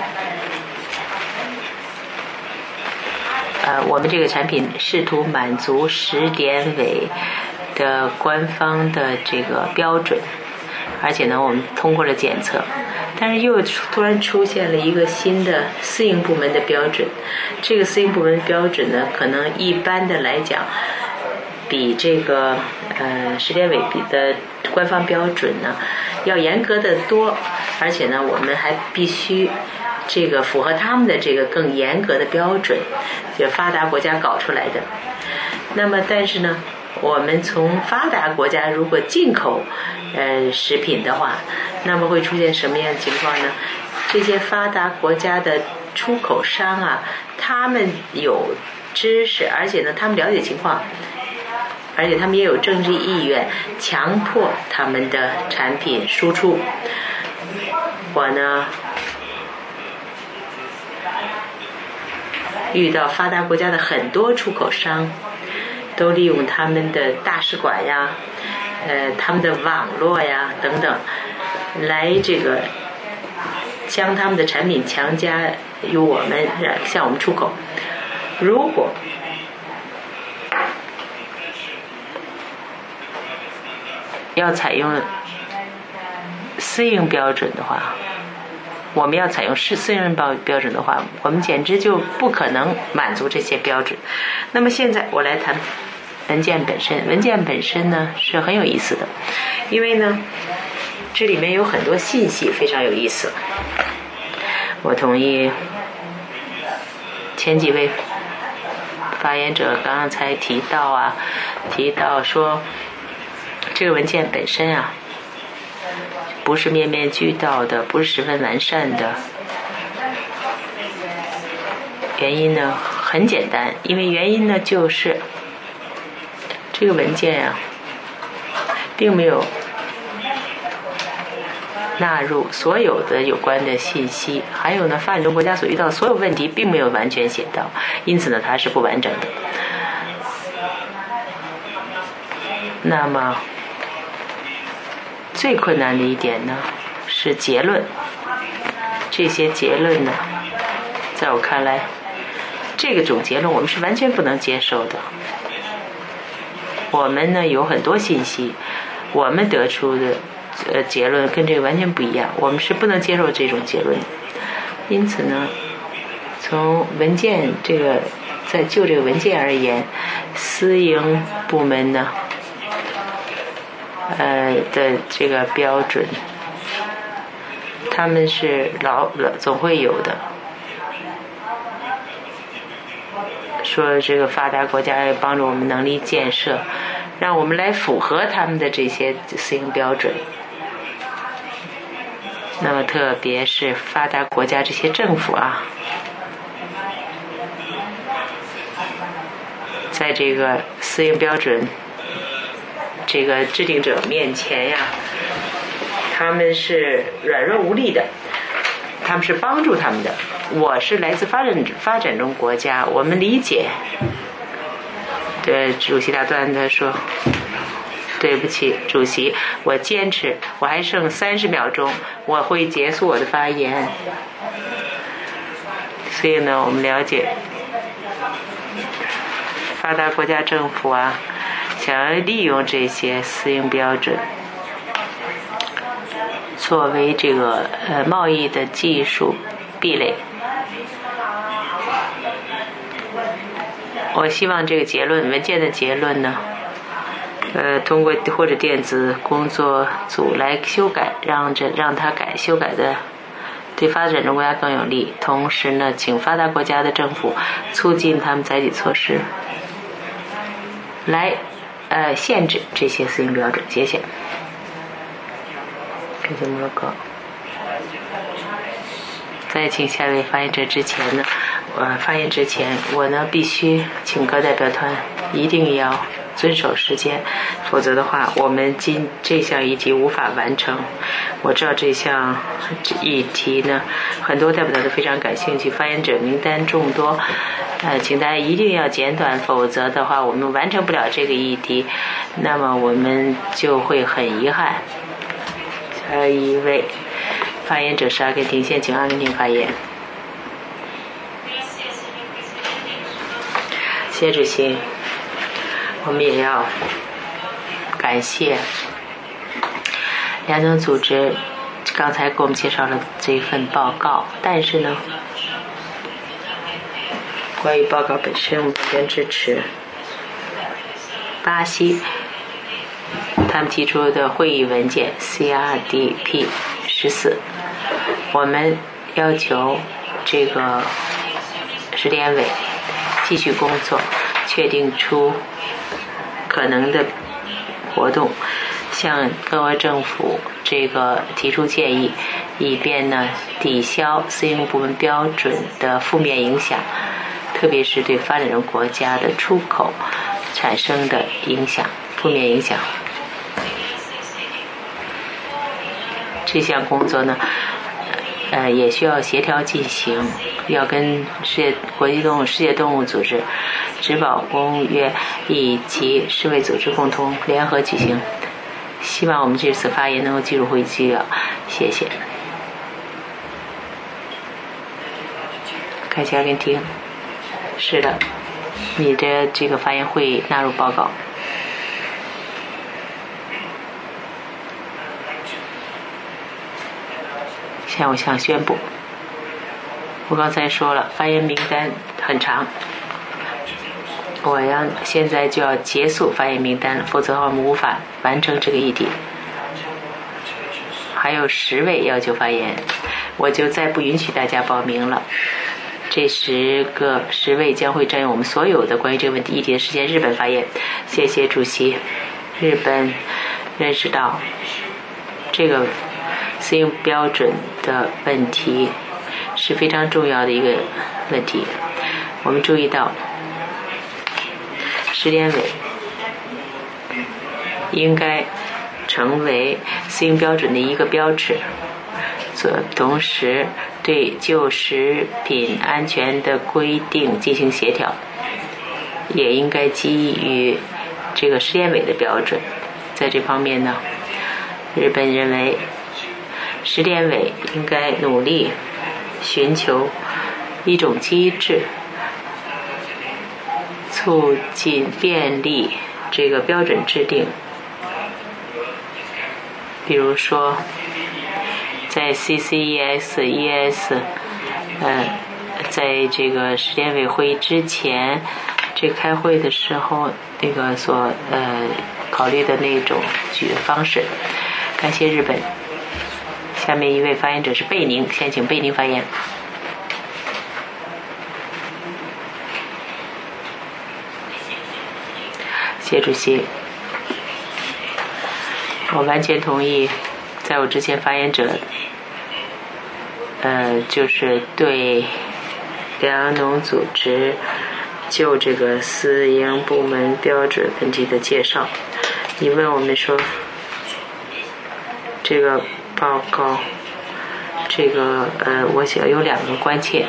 呃，我们这个产品试图满足十点委的官方的这个标准，而且呢，我们通过了检测。但是又突然出现了一个新的私营部门的标准，这个私营部门标准呢，可能一般的来讲，比这个呃时间委的官方标准呢要严格的多，而且呢，我们还必须这个符合他们的这个更严格的标准，就发达国家搞出来的。那么，但是呢，我们从发达国家如果进口呃食品的话，那么会出现什么样的情况呢？这些发达国家的出口商啊，他们有知识，而且呢，他们了解情况，而且他们也有政治意愿，强迫他们的产品输出。我呢，遇到发达国家的很多出口商，都利用他们的大使馆呀，呃，他们的网络呀等等，来这个将他们的产品强加由我们向我们出口。如果要采用私营标准的话，我们要采用是私营标标准的话，我们简直就不可能满足这些标准。那么现在我来谈文件本身。文件本身呢是很有意思的，因为呢这里面有很多信息非常有意思。我同意前几位发言者刚刚才提到啊，提到说这个文件本身啊不是面面俱到的，不是十分完善的。原因呢很简单，因为原因呢就是这个文件啊并没有纳入所有的有关的信息，还有呢发展中国家所遇到的所有问题并没有完全写到，因此呢它是不完整的。那么最困难的一点呢是结论，这些结论呢在我看来这个种结论我们是完全不能接受的。我们呢有很多信息，我们得出的呃结论跟这个完全不一样，我们是不能接受这种结论的。因此呢，从文件这个在就这个文件而言，私营部门呢呃的这个标准，他们是老老总会有的。说这个发达国家要帮助我们能力建设，让我们来符合他们的这些私营标准。那么特别是发达国家这些政府啊，在这个私营标准这个制定者面前呀，他们是软弱无力的，他们是帮助他们的。我是来自发展发展中国家，我们理解。对，主席打断他说：“对不起，主席，我坚持，我还剩三十秒钟，我会结束我的发言。”所以呢，我们了解发达国家政府啊，想要利用这些私营标准作为这个呃贸易的技术壁垒。我希望这个结论文件的结论呢，呃，通过或者电子工作组来修改，让这让它改修改的对发展中国家更有利。同时呢，请发达国家的政府促进他们采取措施，来呃限制这些私营标准。谢谢。感谢摩洛哥。在请下一位发言者之前呢，呃，发言之前，我呢必须请各代表团一定要遵守时间，否则的话，我们今这项议题无法完成。我知道这项议题呢，很多代表团都非常感兴趣，发言者名单众多，呃，请大家一定要简短，否则的话，我们完成不了这个议题，那么我们就会很遗憾。下一位发言者是阿根廷，先请阿根廷发言。谢主席，我们也要感谢两种组织刚才给我们介绍了这份报告，但是呢，关于报告本身，我们完全支持巴西他们提出的会议文件 C R D P 十四，我们要求这个十联委继续工作，确定出可能的活动，向各国政府这个提出建议，以便呢抵消私营部门标准的负面影响，特别是对发展中国家的出口产生的影响，负面影响。这项工作呢，呃，也需要协调进行，要跟世界国际动物、世界动物组织、植保公约以及世卫组织共同联合举行。希望我们这次发言能够记入会议纪要，谢谢。感谢阿根廷，是的，你的这个发言会纳入报告。现在我想宣布，我刚才说了，发言名单很长，我要现在就要结束发言名单了，否则我们无法完成这个议题。还有十位要求发言，我就再不允许大家报名了。这十个十位将会占用我们所有的关于这个问题议题的时间。日本发言，谢谢主席。日本认识到这个私营标准的问题是非常重要的一个问题。我们注意到十联委应该成为私营标准的一个标志，同时对就食品安全的规定进行协调，也应该基于这个十联委的标准。在这方面呢，日本认为十联委应该努力寻求一种机制， 促进便利这个标准制定。比如说，在 C C E S E S， 呃，在这个时间委会议之前，这开会的时候，那个所呃考虑的那种举方式。感谢日本。下面一位发言者是贝宁，先请贝宁发言。谢主席，我完全同意，在我之前发言者，呃，就是对粮农组织就这个私营部门标准问题的介绍。你问我们说，这个报告，这个呃，我想有两个关切，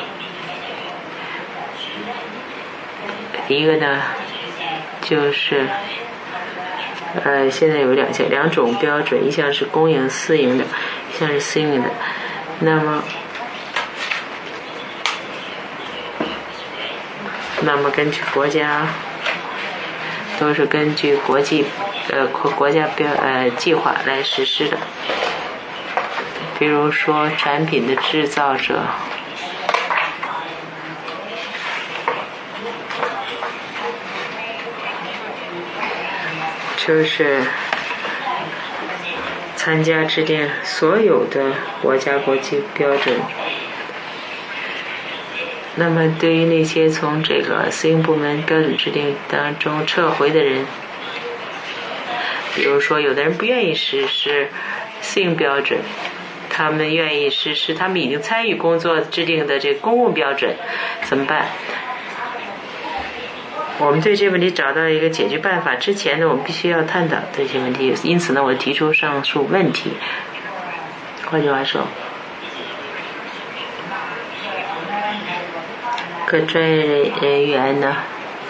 一个呢。就是呃，现在有两项两种标准，一项是公营私营的，一项是私营的。那么，那么根据国家，都是根据国际呃国国家标呃计划来实施的。比如说，产品的制造者。就是参加制定所有的国家国际标准。那么对于那些从这个私营部门标准制定当中撤回的人，比如说有的人不愿意实施私营标准，他们愿意实施他们已经参与工作制定的这个公共标准，怎么办？我们对这个问题找到一个解决办法之前呢，我们必须要探讨这些问题。因此呢，我提出上述问题。换句话说，各专业人员呢，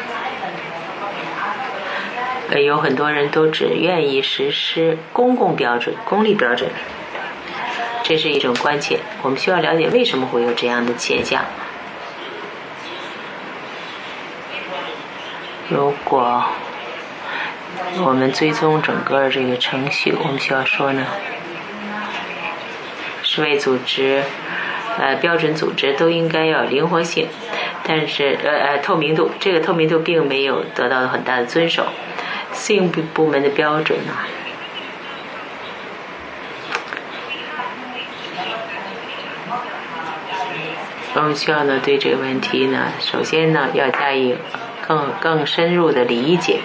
呃，有很多人都只愿意实施公共标准、公立标准，这是一种关切。我们需要了解为什么会有这样的现象。如果我们追踪整个这个程序，我们需要说呢，世卫组织、呃标准组织都应该要有灵活性，但是呃呃透明度，这个透明度并没有得到很大的遵守。私营部门的标准呢，我们需要呢对这个问题呢，首先呢要加以更更深入的理解。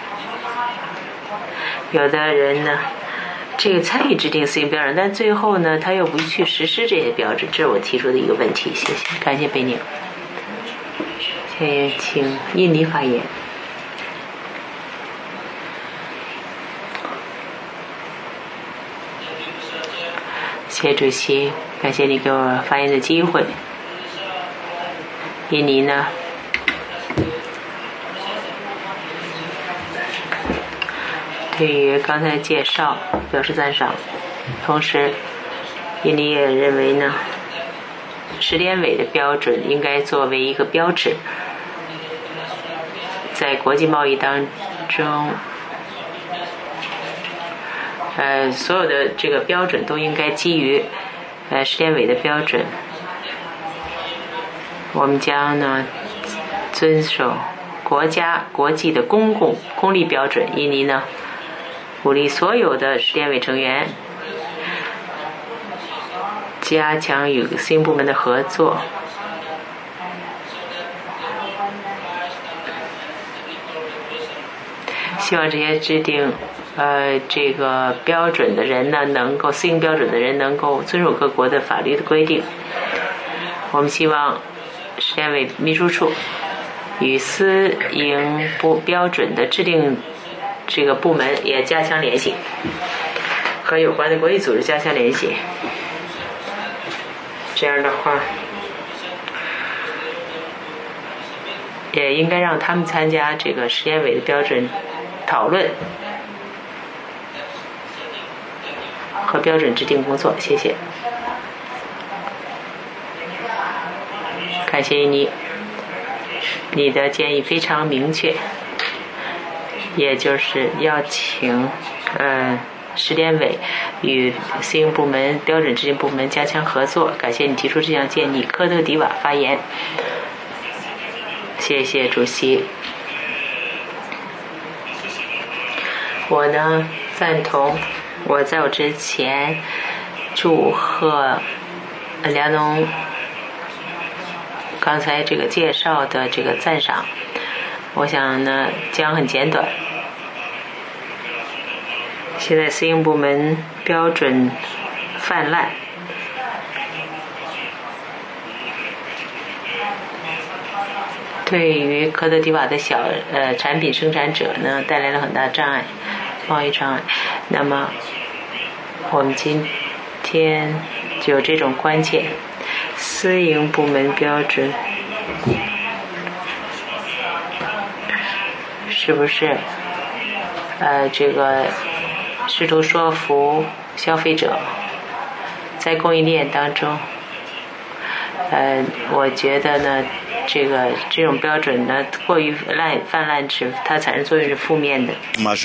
有的人呢，这个参与制定私营标准，但最后呢，他又不去实施这些标准，这是我提出的一个问题。谢谢，感谢贝宁。现在请印尼发言。谢主席，感谢你给我发言的机会。印尼呢？对于刚才介绍表示赞赏，同时印尼也认为呢，时间委的标准应该作为一个标志，在国际贸易当中，呃，所有的这个标准都应该基于呃时间委的标准。我们将呢遵守国家国际的公共公立标准。印尼呢鼓励所有的时间委成员加强与私营部门的合作，希望这些制定呃这个标准的人呢，能够私营标准的人能够遵守各国的法律的规定。我们希望时间委秘书处与私营部标准的制定这个部门也加强联系，和有关的国际组织加强联系。这样的话，也应该让他们参加这个时间委的标准讨论和标准制定工作。谢谢，感谢你。 你的建议非常明确，也就是要请呃市电委与私营部门、标准执行部门加强合作。感谢你提出这项建议。科特迪瓦发言。谢谢主席。我呢赞同，我在我之前祝贺梁农刚才这个介绍的这个赞赏，我想呢讲很简短。现在私营部门标准泛滥，对于科特迪瓦的小呃产品生产者呢带来了很大障碍，贸易障碍。那么我们今天就有这种关切，私营部门标准是不是呃这个试图说服消费者，在供应链当中，呃，我觉得呢，这个这种标准呢过于滥泛滥时，它产生作用是负面的。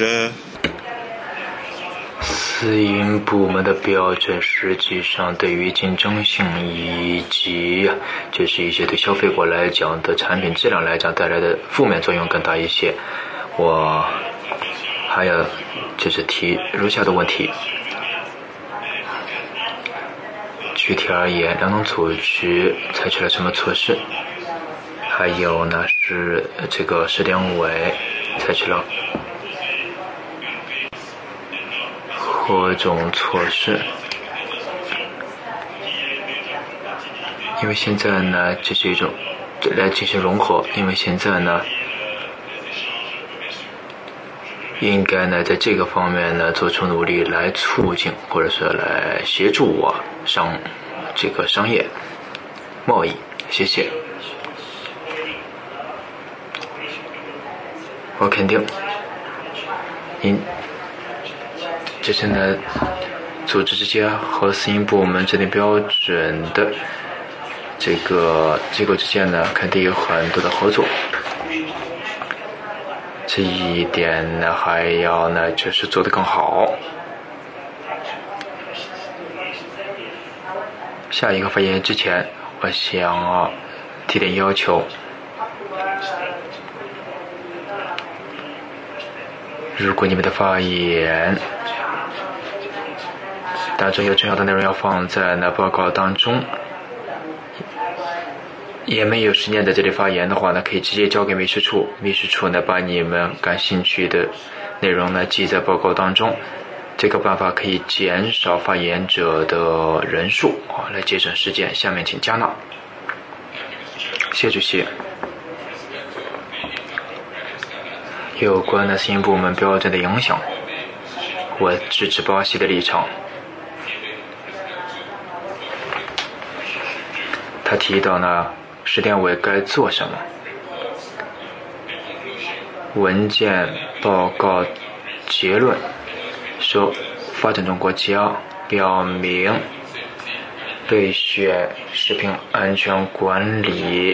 私营部门的标准实际上对于竞争性以及就是一些对消费国来讲的产品质量来讲带来的负面作用更大一些。我还要就是提如下的问题。具体而言，两种组织采取了什么措施？还有呢是这个市电委采取了何种措施？因为现在呢这是一种来进行融合，因为现在呢应该呢在这个方面呢做出努力来促进或者是来协助我商这个商业贸易。谢谢。我肯定因这是呢组织之间和私营部门制定标准的这个机构之间呢肯定有很多的合作，这一点呢还要呢就是做得更好。下一个发言之前，我想啊提点要求。如果你们的发言当中有重要的内容要放在那报告当中，也没有时间在这里发言的话呢，可以直接交给秘书处，秘书处呢把你们感兴趣的内容呢记在报告当中。这个办法可以减少发言者的人数啊，来节省时间。下面请加纳。谢主席。有关的私营部门标准的影响，我支持巴西的立场。他提到呢市电委该做什么。文件报告结论说，发展中国家表明对选食品安全管理，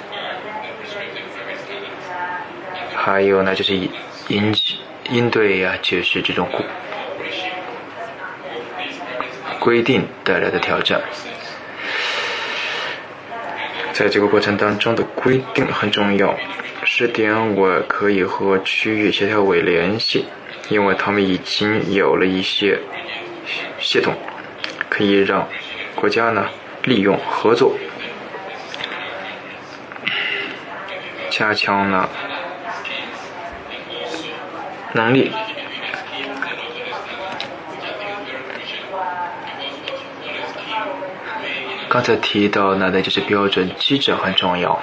还有呢就是应应对呀、啊，就是这种规定带来的挑战。在这个过程当中的规定很重要，市电委可以和区域协调委联系，因为他们已经有了一些系统，可以让国家呢利用合作，加强了能力。刚才提到呢的就是标准机制很重要，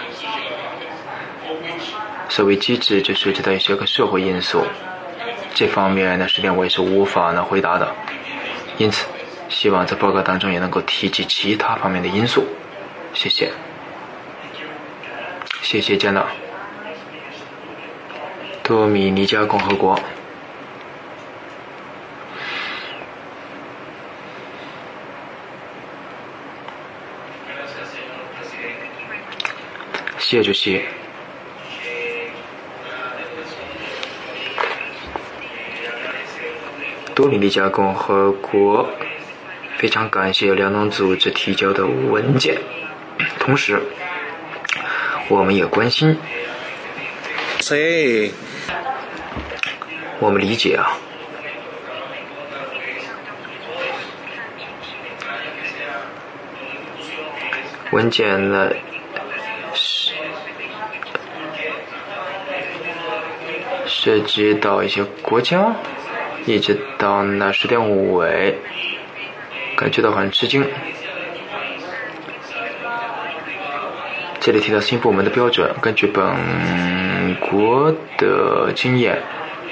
所谓机制就涉及到一些个社会因素，这方面呢市电委是无法呢回答的，因此希望在报告当中也能够提及其他方面的因素。谢谢。谢谢加纳。多米尼加共和国。谢主席。 多米尼加共和国非常感谢两种组织提交的文件，同时我们也关心，我们理解啊，文件呢涉及到一些国家，一直到那十点五尾，感觉到很吃惊。这里提到新部门的标准，根据本国的经验，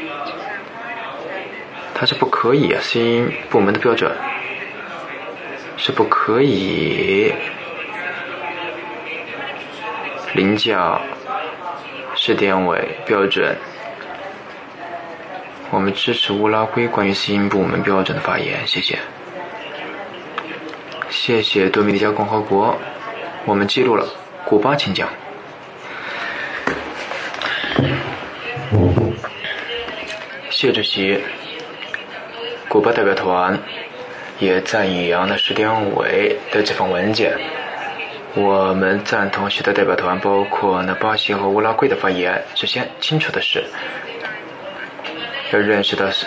它是不可以啊，新部门的标准是不可以凌驾十点尾标准。我们支持乌拉圭关于新部门标准的发言，谢谢。谢谢多米尼加共和国，我们记录了。古巴请讲。谢主席，古巴代表团也赞扬了十点尾的这份文件。我们赞同许多代表团，包括呢巴西和乌拉圭的发言。首先，清楚的是，要认识到是，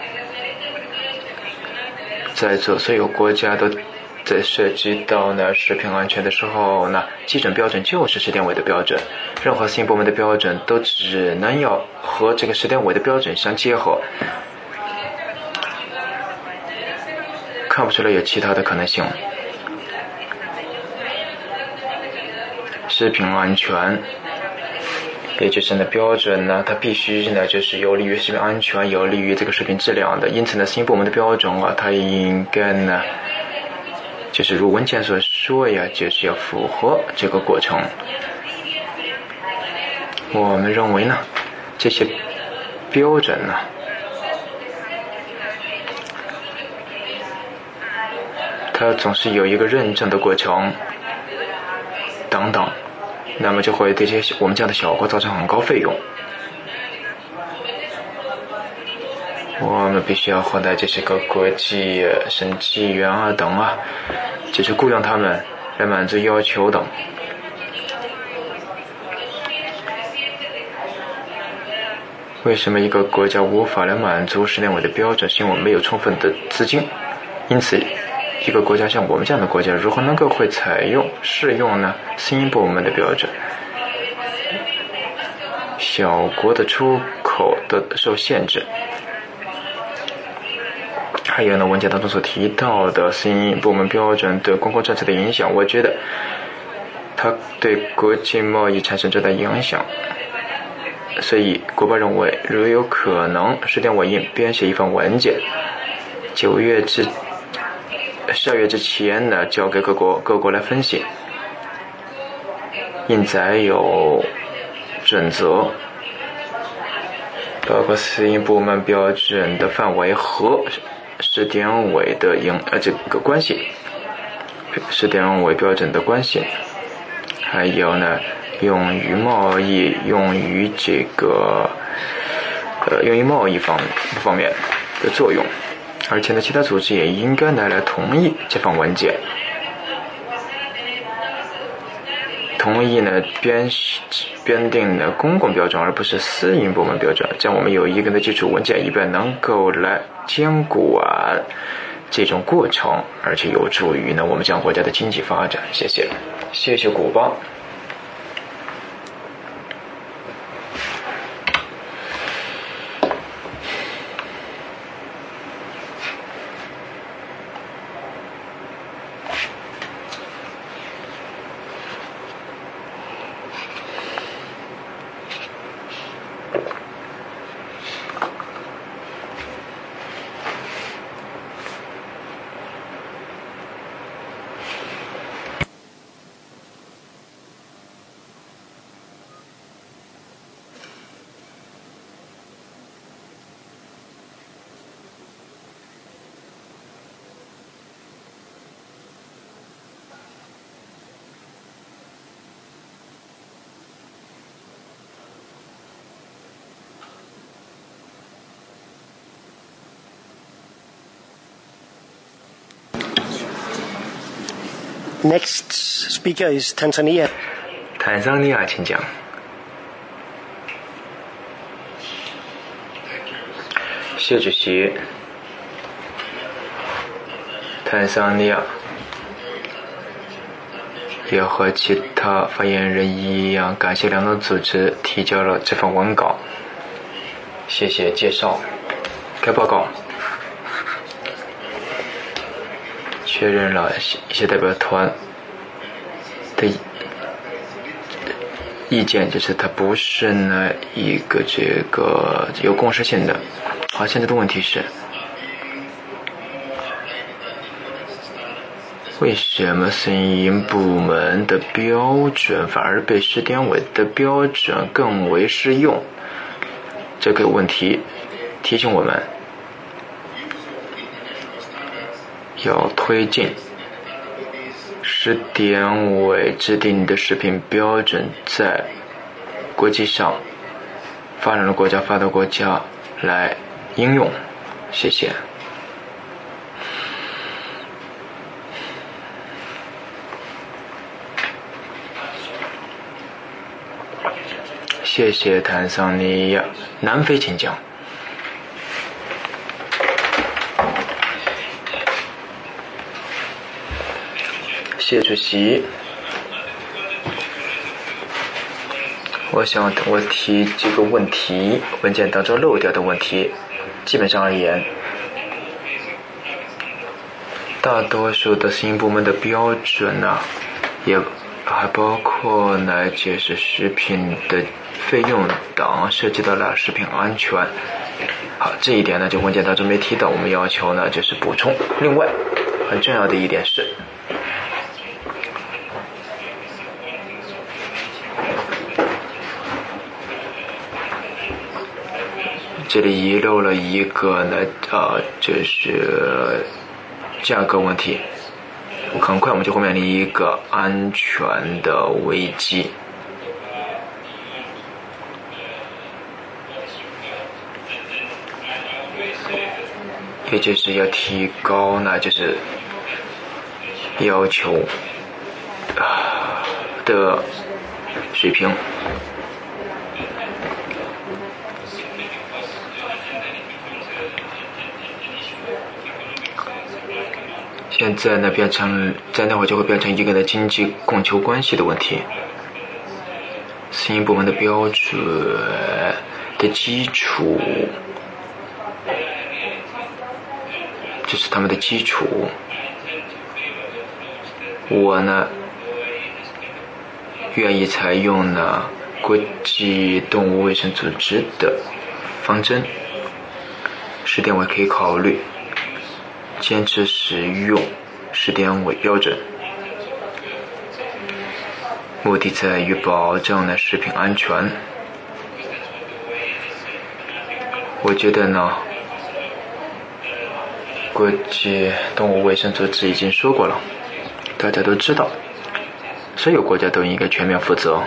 在座所有国家都在涉及到呢食品安全的时候呢，基准标准就是十点尾的标准。任何新部门的标准都只能要和这个十点尾的标准相结合，看不出来有其他的可能性。食品安全，也就是呢标准呢，它必须呢就是有利于食品安全，有利于这个食品质量的。因此呢，新部门的标准啊，它应该呢，就是如文件所说呀，就是要符合这个过程。我们认为呢，这些标准呢，它总是有一个认证的过程，等等，那么就会对这些我们这样的小国造成很高费用。我们必须要获得这些个国际审计员啊等啊，就是雇佣他们来满足要求等。为什么一个国家无法来满足十点尾的标准？是因为我们没有充分的资金。因此，一个国家像我们这样的国家，如何能够会采用适用呢新部门的标准？小国的出口的受限制。还有呢，文件当中所提到的新部门标准对公共政策的影响，我觉得它对国际贸易产生重大影响。所以，古巴认为，如有可能，十点尾应编写一份文件，九月之十二月之前呢，交给各国各国来分析，应载有准则，包括新部门标准的范围和十点尾的影呃这个关系，十点尾标准的关系，还有呢。用于贸易，用于这个，呃，用于贸易方方面的作用，而且呢，其他组织也应该来来同意这份文件，同意呢编编定的公共标准，而不是私营部门标准，这样我们有一个的基础文件，以便能够来监管这种过程，而且有助于呢我们这样国家的经济发展。谢谢，谢谢古巴。 Next speaker is Tanzania. 坦桑尼亚，请讲。谢主席。坦桑尼亚也和其他发言人一样，感谢两种组织提交了这份文稿。谢谢介绍。该报告确认了一些代表团的意见，就是它不是呢一个这个有共识性的。好，现在的问题是，为什么声音部门的标准反而被市典委的标准更为适用？这个问题提醒我们要推进市典委制定的食品标准在国际上发展的国家、发达国家来应用。谢谢。谢谢坦桑尼亚。南非请讲。谢主席，我想我提几个问题，文件当中漏掉的问题。基本上而言，大多数的私营部门的标准呢、啊，也还包括呢，就是食品的费用等，涉及到了食品安全。好，这一点呢，就文件当中没提到，我们要求呢就是补充。另外，很重要的一点是，这里遗漏了一个呢，呃，就是价格问题。很快我们就会面临一个安全的危机。也就是要提高呢，就是要求的水平。现在呢，变成在那会就会变成一个的经济供求关系的问题。私营部门的标准的基础，这是他们的基础。我呢，愿意采用呢国际动物卫生组织的方针，市典委可以考虑坚持使用市典委标准，目的在于保证呢食品安全。我觉得呢，国际动物卫生组织已经说过了，大家都知道，所有国家都应该全面负责，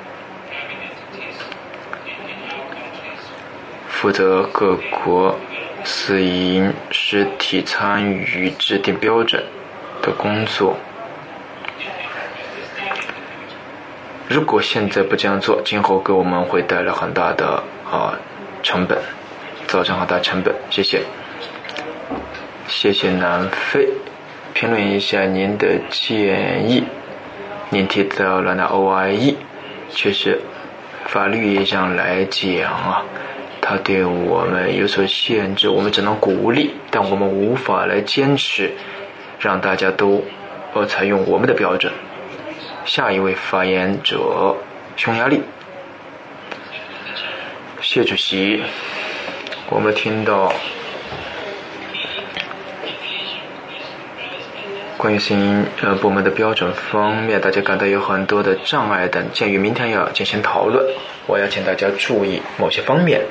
负责各国私营实体参与制定标准的工作。如果现在不这样做，今后给我们会带来很大的啊成本，造成很大成本。谢谢。谢谢南非，评论一下您的建议。您提到了那 O I E， 确实法律意义上来讲啊，它对我们有所限制，我们只能鼓励，但我们无法来坚持让大家都呃采用我们的标准。下一位发言者，匈牙利。谢主席，我们听到关于私营呃部门的标准方面，大家感到有很多的障碍等。鉴于明天要进行讨论，我要请大家注意某些方面。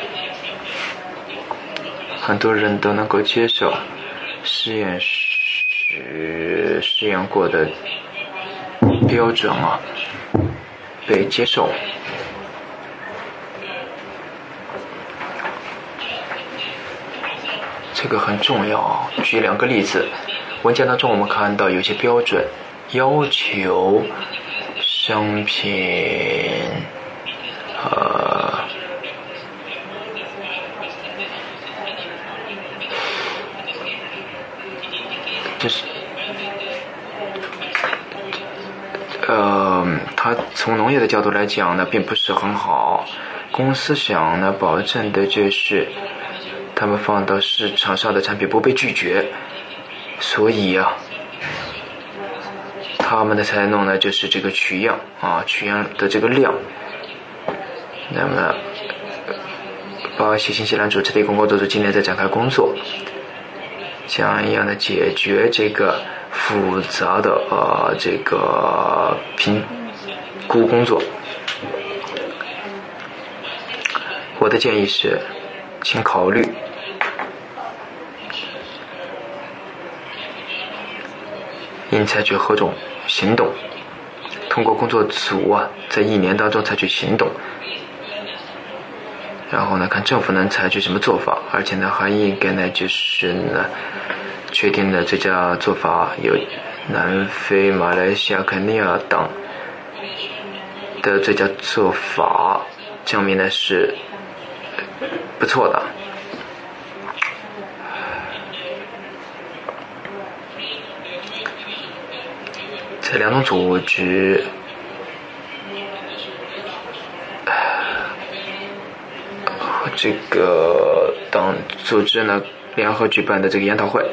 很多人都能够接受实验室试验过的标准啊，被接受。这个很重要。举两个例子，文件当中我们看到有些标准要求商品呃就是呃，它从农业的角度来讲呢，并不是很好。公司想呢，保证的就是他们放到市场上的产品不被拒绝，所以啊，他们的才弄呢就是这个取样啊，取样的这个量。那么，巴西、新西兰组织的工作组今年在展开工作，将样的解决这个复杂的呃这个评估工作。我的建议是，请考虑应采取何种行动，通过工作组啊，在一年当中采取行动，然后呢，看政府能采取什么做法，而且呢，还应该呢，就是呢，确定的最佳做法有南非、马来西亚、肯尼亚等的最佳做法，证明呢是不错的。在两种组织和这个党组织呢联合举办的这个研讨会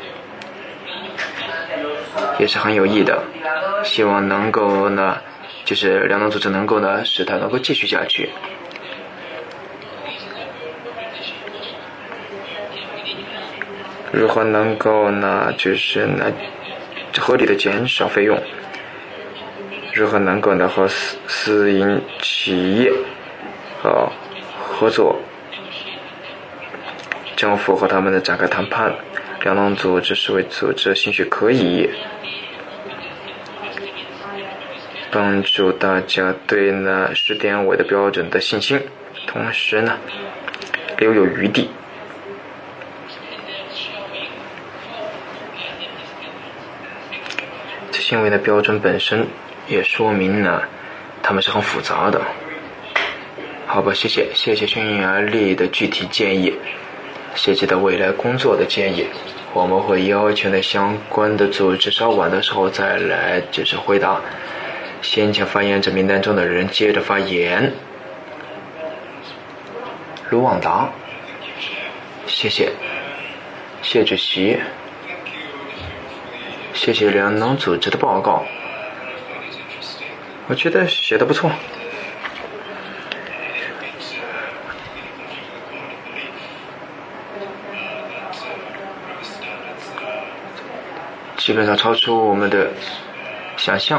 也是很有益的，希望能够呢就是两种组织能够呢使它能够继续下去。如何能够呢就是呢合理的减少费用，如何能够呢和私私营企业啊合作，政府和他们的展开谈判，两种组织是为组织兴许可以帮助大家对呢十点五的标准的信心，同时呢留有余地。因为呢标准本身也说明呢他们是很复杂的。好吧，谢谢谢谢匈牙利的具体建议，谢谢的未来工作的建议，我们会要求呢相关的组织稍晚的时候再来就是回答。先前发言者名单中的人接着发言。卢旺达，谢谢谢主席，谢谢两农组织的报告，我觉得写得不错。基本上超出我们的想象。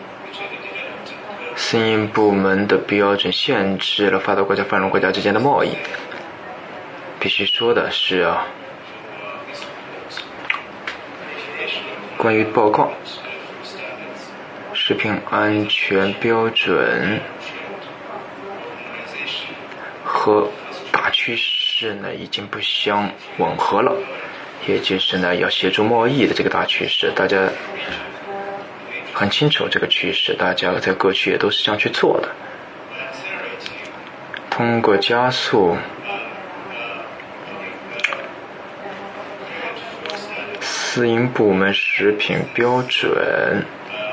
私营部门的标准限制了发达国家、繁荣国家之间的贸易。必须说的是啊，关于报告，食品安全标准和大趋势呢已经不相吻合了，也就是呢要协助贸易的这个大趋势，大家很清楚这个趋势，大家在过去也都是这样去做的。通过加速私营部门食品标准，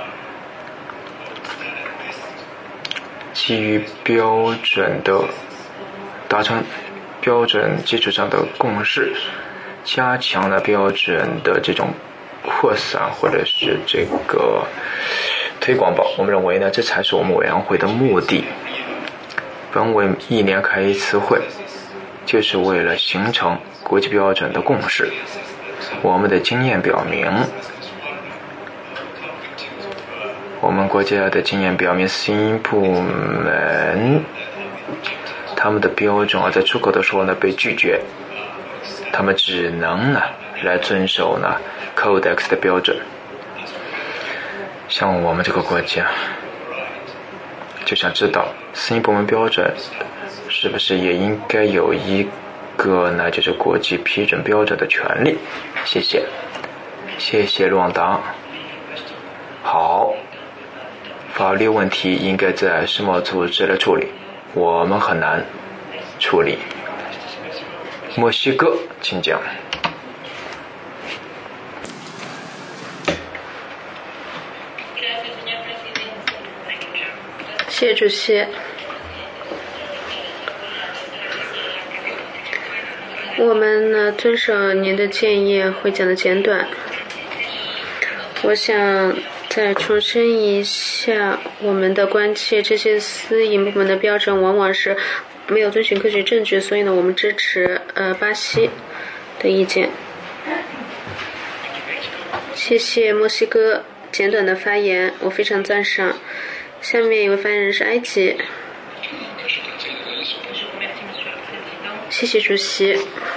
基于标准的达成标准基础上的共识，加强了标准的这种扩散或者是这个推广吧。我们认为呢，这才是我们委员会的目的。本委一年开一次会，就是为了形成国际标准的共识。我们的经验表明，我们国家的经验表明，私营部门他们的标准啊，在出口的时候呢被拒绝，他们只能呢来遵守呢 Codex 的标准。像我们这个国家就想知道私营部门标准是不是也应该有一个呢就是国际批准标准的权利。谢谢谢谢卢旺达。 好，法律问题应该在世贸组织来处理，我们很难处理。墨西哥，请讲。 谢谢主席。我们呢遵守您的建议，会讲的简短。我想再重申一下我们的关切，这些私营部门的标准往往是没有遵循科学证据，所以呢，我们支持呃巴西的意见。谢谢墨西哥简短的发言，我非常赞赏。下面一位发言人是埃及。谢谢主席。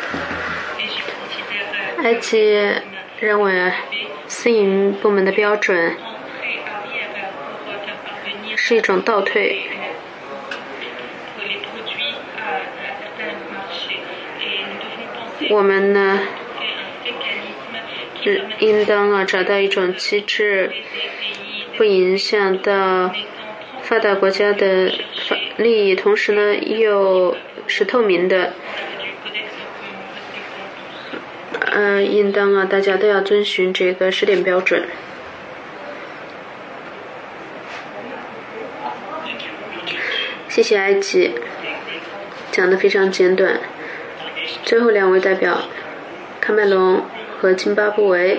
埃及认为私营部门的标准是一种倒退。我们呢，应当啊找到一种机制，不影响到发达国家的利益，同时呢又是透明的。嗯、呃，应当啊大家都要遵循这个十点标准。谢谢埃及，讲得非常简短。最后两位代表，喀麦隆和津巴布韦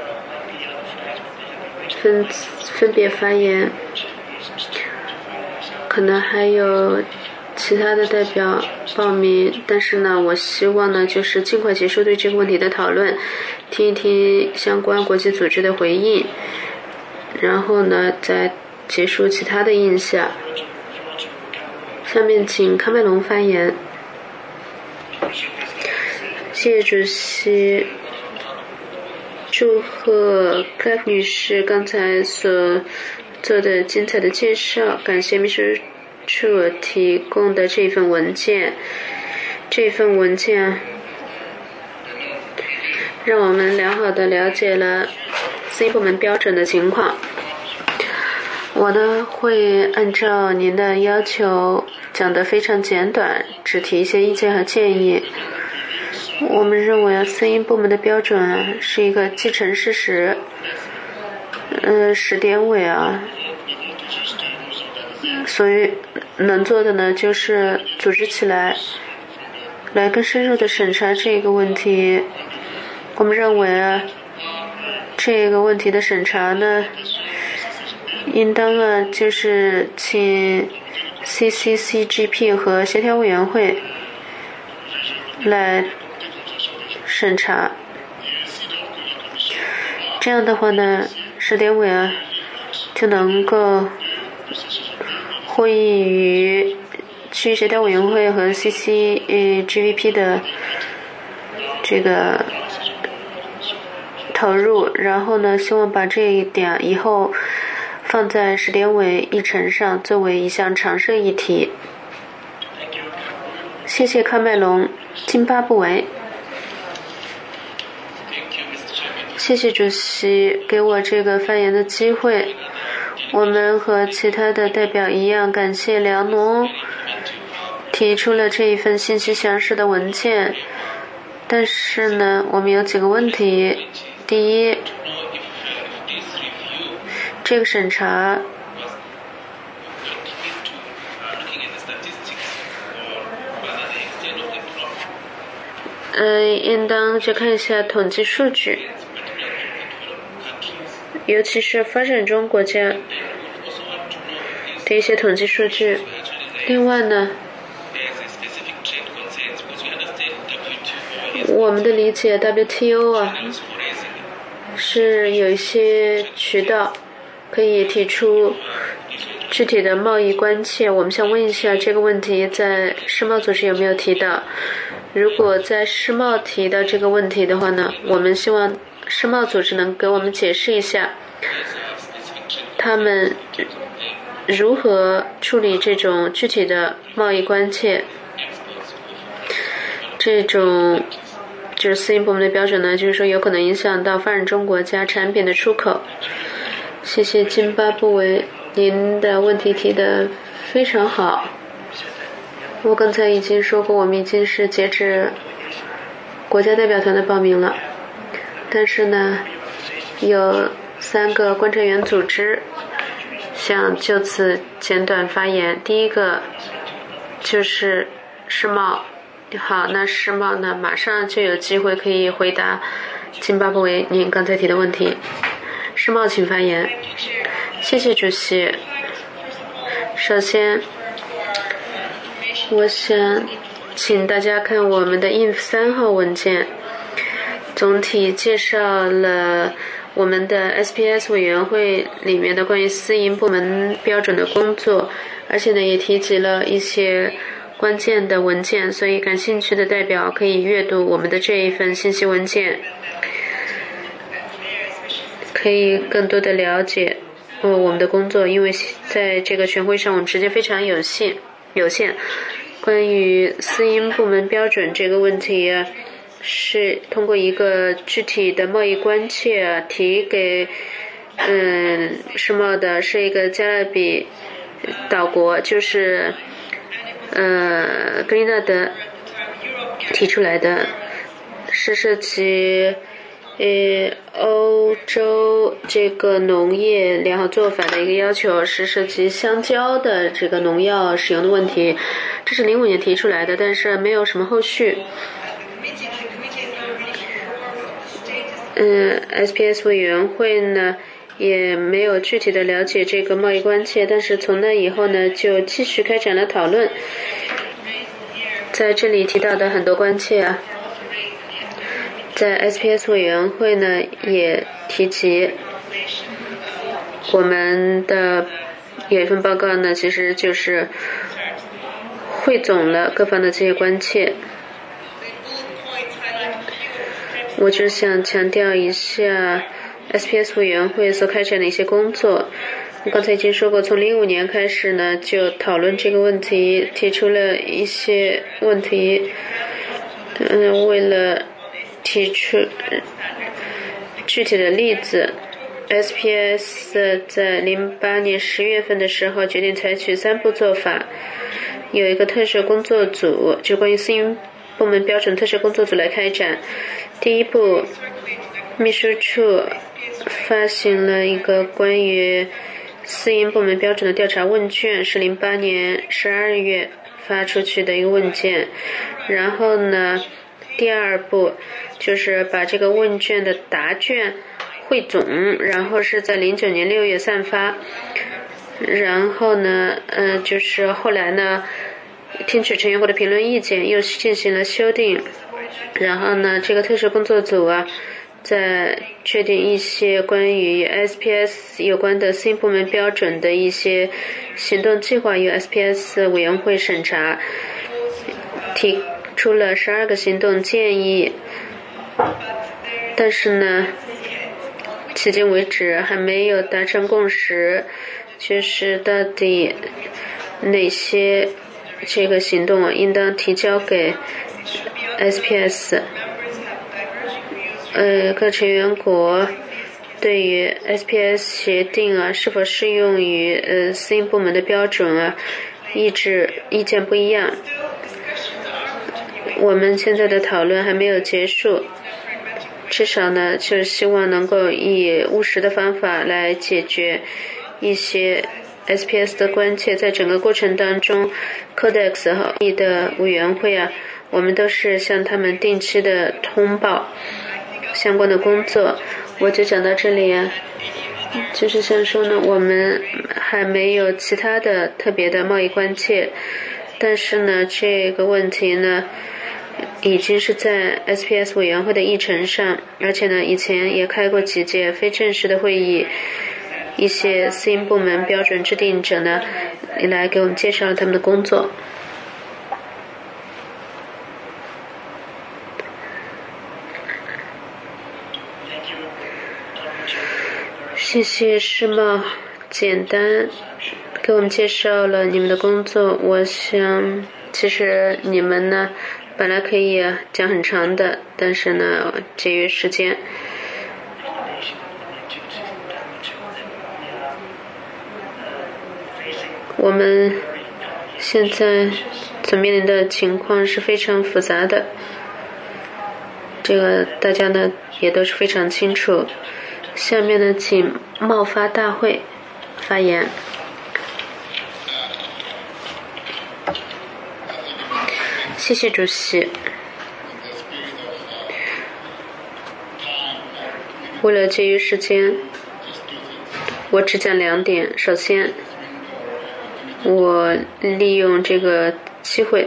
分分别发言，可能还有其他的代表报名，但是呢，我希望呢，就是尽快结束对这个问题的讨论，听一听相关国际组织的回应，然后呢，再结束其他的印象。下面请喀麦隆发言。谢谢主席，祝贺盖女士刚才所做的精彩的介绍，感谢秘书处提供的这份文件。这份文件让我们良好的了解了私营部门标准的情况。我呢会按照您的要求讲得非常简短，只提一些意见和建议。我们认为私营部门的标准是一个既成事实，呃，十点尾啊，所以能做的呢就是组织起来，来更深入的审查这个问题。我们认为啊，这个问题的审查呢，应当啊就是请 C C C G P 和协调委员会来审查。这样的话呢，十点委啊就能够呼应于区域协调委员会和 C C G V P 的这个投入，然后呢，希望把这一点以后放在十点委议程上作为一项常设议题。谢谢喀麦隆，津巴布韦。谢谢主席给我这个发言的机会。我们和其他的代表一样，感谢梁农提出了这一份信息详实的文件。但是呢，我们有几个问题。第一，这个审查呃，应当去看一下统计数据，尤其是发展中国家的一些统计数据。另外呢，我们的理解 W T O 啊，是有一些渠道可以提出具体的贸易关切。我们想问一下，这个问题在世贸组织有没有提到？如果在世贸提到这个问题的话呢，我们希望世贸组织能给我们解释一下，他们如何处理这种具体的贸易关切。这种就是私营部门的标准呢，就是说有可能影响到发展中国家产品的出口。 谢谢津巴布韦，您的问题提得非常好。我刚才已经说过，我们已经是截止国家代表团的报名了，但是呢，有三个观察员组织想就此简短发言。第一个就是世贸，好，那世贸呢，马上就有机会可以回答津巴布韦您刚才提的问题。世贸，请发言。谢谢主席。首先，我想请大家看我们的 I N F 三号文件，总体介绍了我们的 S P S 委员会里面的关于私营部门标准的工作，而且呢也提及了一些关键的文件，所以感兴趣的代表可以阅读我们的这一份信息文件，可以更多的了解呃我们的工作，因为在这个全会上我们时间非常有限有限。关于私营部门标准这个问题啊，是通过一个具体的贸易关切啊提给嗯世贸的，是一个加勒比岛国，就是呃格林纳德提出来的，是涉及呃欧洲这个农业良好做法的一个要求，是涉及香蕉的这个农药使用的问题，这是零五年提出来的，但是没有什么后续。嗯 ，S P S 委员会呢也没有具体的了解这个贸易关切，但是从那以后呢就继续开展了讨论。在这里提到的很多关切啊，在 S P S 委员会呢也提及，我们的有一份报告呢其实就是汇总了各方的这些关切。我就想强调一下 S P S 委员会所开展的一些工作。我刚才已经说过，从零五年开始呢就讨论这个问题，提出了一些问题，嗯，为了提出具体的例子， S P S 在零八年十月份的时候决定采取三步做法，有一个特设工作组，就关于私营部门标准特设工作组来开展。第一步，秘书处发行了一个关于私营部门标准的调查问卷，是零八年十二月发出去的一个问卷。然后呢，第二步就是把这个问卷的答卷汇总，然后是在零九年六月散发。然后呢，呃，就是后来呢，听取成员国的评论意见，又进行了修订。然后呢，这个特殊工作组啊，在确定一些关于 S P S 有关的私营部门标准的一些行动计划，由 S P S 委员会审查，提出了十二个行动建议。但是呢，迄今为止还没有达成共识，就是到底哪些这个行动啊应当提交给 S P S。 呃，各成员国对于 S P S 协定啊是否适用于呃私营部门的标准啊，意志意见不一样。我们现在的讨论还没有结束，至少呢，就是希望能够以务实的方法来解决一些 S P S 的关切。在整个过程当中 Codex 和议的委员会啊，我们都是向他们定期的通报相关的工作。我就讲到这里啊，就是想说呢，我们还没有其他的特别的贸易关切，但是呢，这个问题呢已经是在 S P S 委员会的议程上，而且呢，以前也开过几届非正式的会议，一些私营部门标准制定者呢，来给我们介绍了他们的工作。谢谢世贸简单给我们介绍了你们的工作。我想其实你们呢本来可以讲很长的，但是呢节约时间。 我们现在所面临的情况是非常复杂的，这个大家呢也都是非常清楚。下面呢，请贸发大会发言。谢谢主席。为了节约时间，我只讲两点。首先，我利用这个机会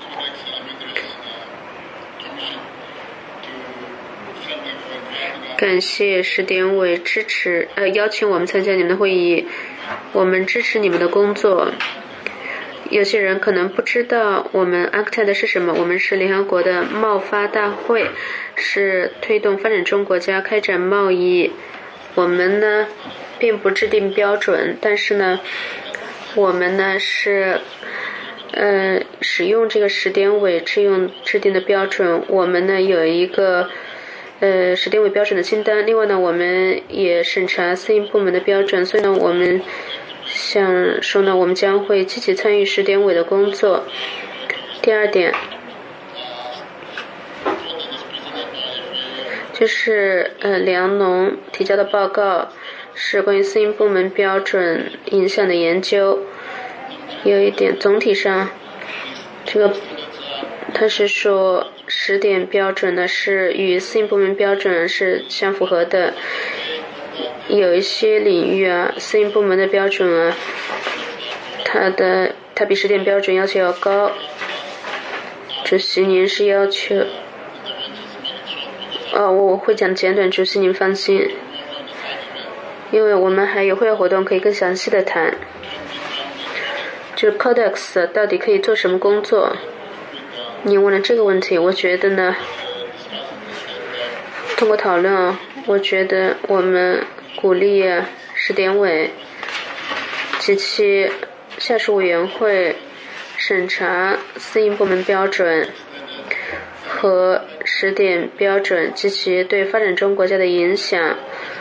感谢十点委支持呃邀请我们参加你们的会议，我们支持你们的工作。有些人可能不知道我们 A C T A D 是什么，我们是联合国的贸发大会，是推动发展中国家开展贸易。我们呢并不制定标准，但是呢我们呢是呃使用这个十点委制用制定的标准。我们呢有一个呃十点委标准的清单，另外呢我们也审查私营部门的标准，所以呢我们想说呢，我们将会积极参与十点委的工作。第二点，就是呃，梁农提交的报告是关于私营部门标准影响的研究。有一点，总体上，这个他是说十点标准呢是与私营部门标准是相符合的。有一些领域啊，私营部门的标准啊，它的它比十点标准要求要高。主席，您是要求？哦，我会讲简短，主席您放心，因为我们还有会外活动可以更详细的谈。就是 Codex 到底可以做什么工作？您问了这个问题，我觉得呢，通过讨论啊，我觉得我们鼓励十点委及其下属委员会审查私营部门标准和十点标准及其对发展中国家的影响，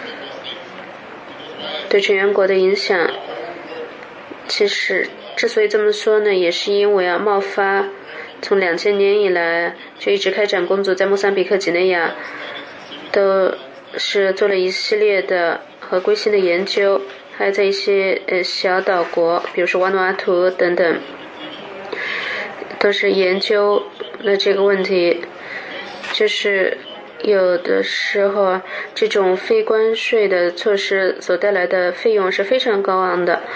对全员国的影响。其实之所以这么说呢，也是因为啊，贸发从两千年以来就一直开展工作，在莫桑比克、几内亚都是做了一系列的合规性的研究，还在一些呃小岛国，比如说瓦努阿图等等，都是研究了这个问题。就是有的时候啊，这种非关税的措施所带来的费用是非常高昂的，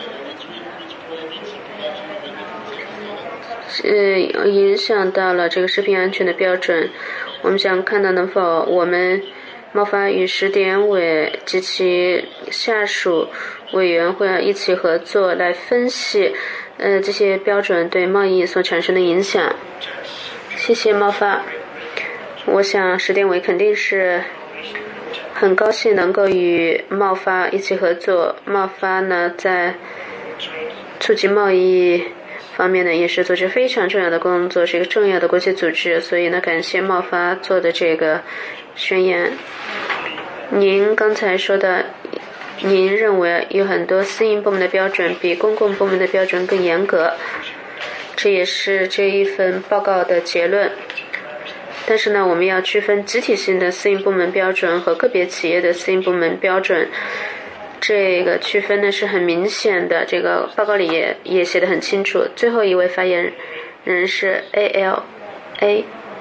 呃，影响到了这个食品安全的标准。我们想看到能否我们贸发与十点委及其下属委员会一起合作，来分析呃这些标准对贸易所产生的影响。谢谢贸发。我想十点委肯定是很高兴能够与贸发一起合作。贸发呢在促进贸易方面呢也是做着非常重要的工作，是一个重要的国际组织，所以呢感谢贸发做的这个宣言。您刚才说的，您认为有很多私营部门的标准比公共部门的标准更严格，这也是这一份报告的结论。但是呢，我们要区分集体性的私营部门标准和个别企业的私营部门标准，这个区分呢是很明显的，这个报告里也也写得很清楚。最后一位发言人是 A L A。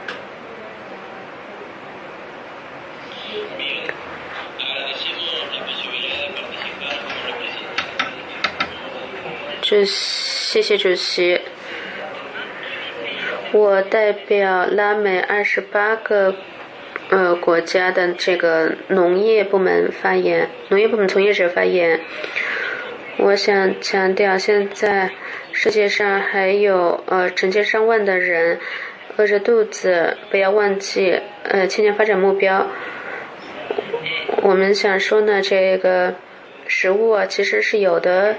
主谢谢主席。我代表拉美二十八个呃国家的这个农业部门发言，农业部门从业者发言。我想强调，现在世界上还有呃成千上万的人饿着肚子，不要忘记呃千年发展目标。我们想说呢，这个食物啊其实是有的。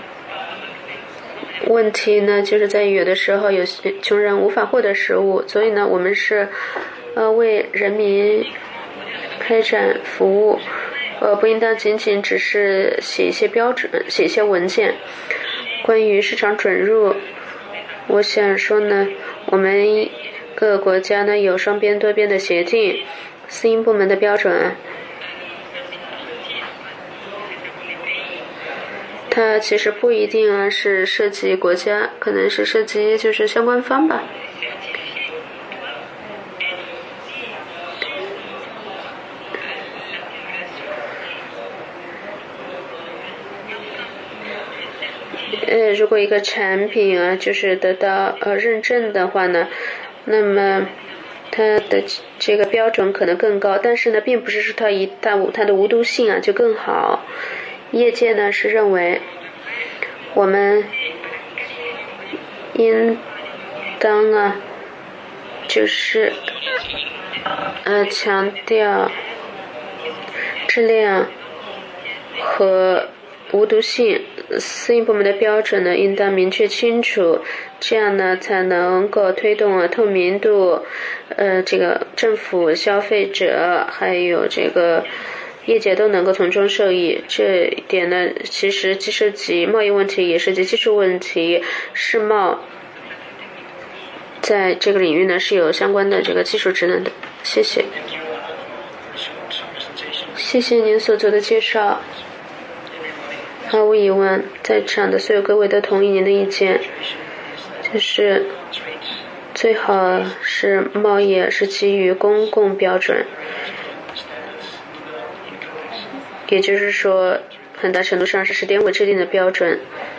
问题呢，就是在于有的时候有穷人无法获得食物，所以呢，我们是呃为人民开展服务，呃不应当仅仅只是写一些标准、写一些文件。 关于市场准入，我想说呢，我们各个国家呢有双边、多边的协定，私营部门的标准，它其实不一定啊是涉及国家，可能是涉及就是相关方吧。呃，如果一个产品啊，就是得到呃认证的话呢，那么它的这个标准可能更高，但是呢，并不是说它一它它的无毒性啊就更好。业界呢是认为，我们应当啊，就是呃强调质量和无毒性，私营部门的标准呢应当明确清楚，这样呢才能够推动啊透明度，呃这个政府、消费者还有这个业界都能够从中受益。这一点呢，其实既涉及贸易问题，也涉及技术问题，世贸在这个领域呢是有相关的这个技术职能的。谢谢，谢谢您所做的介绍。毫无疑问，在场的所有各位都同意您的意见，就是最好是贸易是基于公共标准，也就是说，很大程度上是十点五制定的标准。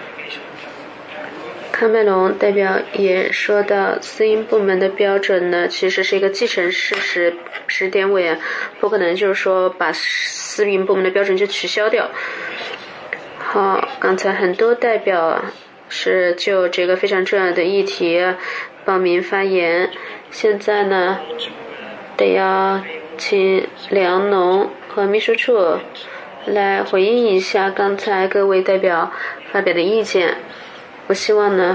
康麦隆代表也说到，私营部门的标准呢，其实是一个既成事实，十点五啊，不可能就是说把私营部门的标准就取消掉。好，刚才很多代表是就这个非常重要的议题报名发言，现在呢，得要请梁农和秘书处来回应一下刚才各位代表发表的意见。我希望呢，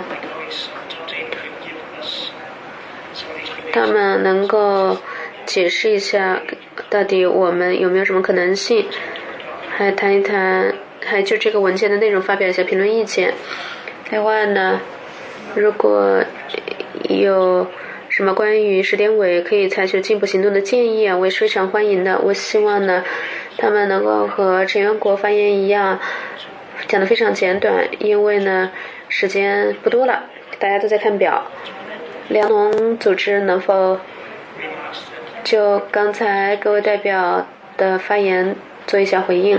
他们能够解释一下，到底我们有没有什么可能性，还谈一谈。还就这个文件的内容发表一下评论意见。另外呢，如果有什么关于十点委可以采取进一步行动的建议啊，我也是非常欢迎的。我希望呢，他们能够和陈元国发言一样，讲得非常简短，因为呢时间不多了，大家都在看表。粮农组织能否就刚才各位代表的发言做一下回应？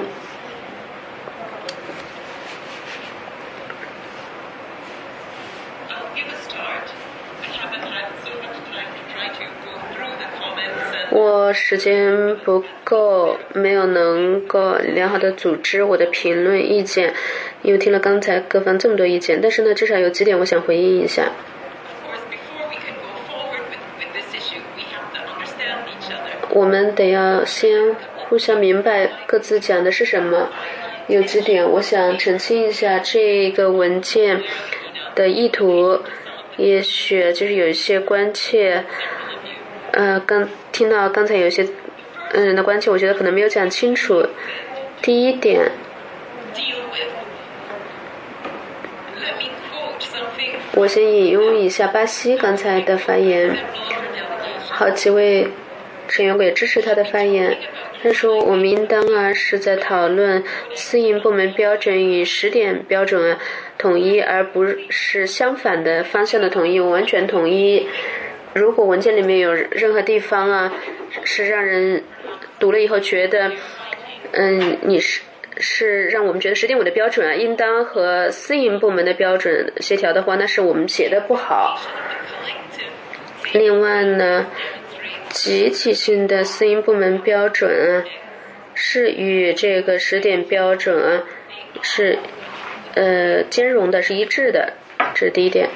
我时间不够，没有能够良好的组织我的评论意见，因为听了刚才各方这么多意见，但是呢，至少有几点我想回应一下。我们得要先互相明白各自讲的是什么。有几点我想澄清一下，这个文件的意图，也许就是有一些关切。呃，刚听到刚才有一些嗯人的关切，我觉得可能没有讲清楚。第一点，我先引用一下巴西刚才的发言，好几位成员也支持他的发言。他说，我们应当啊是在讨论私营部门标准与十点标准啊统一，而不是相反的方向的统一。我完全同意。如果文件里面有任何地方啊，是让人读了以后觉得，嗯，你是是让我们觉得十点五的标准啊，应当和私营部门的标准协调的话，那是我们写的不好。另外呢，集体性的私营部门标准啊，是与这个十点标准啊是呃兼容的，是一致的，这是第一点。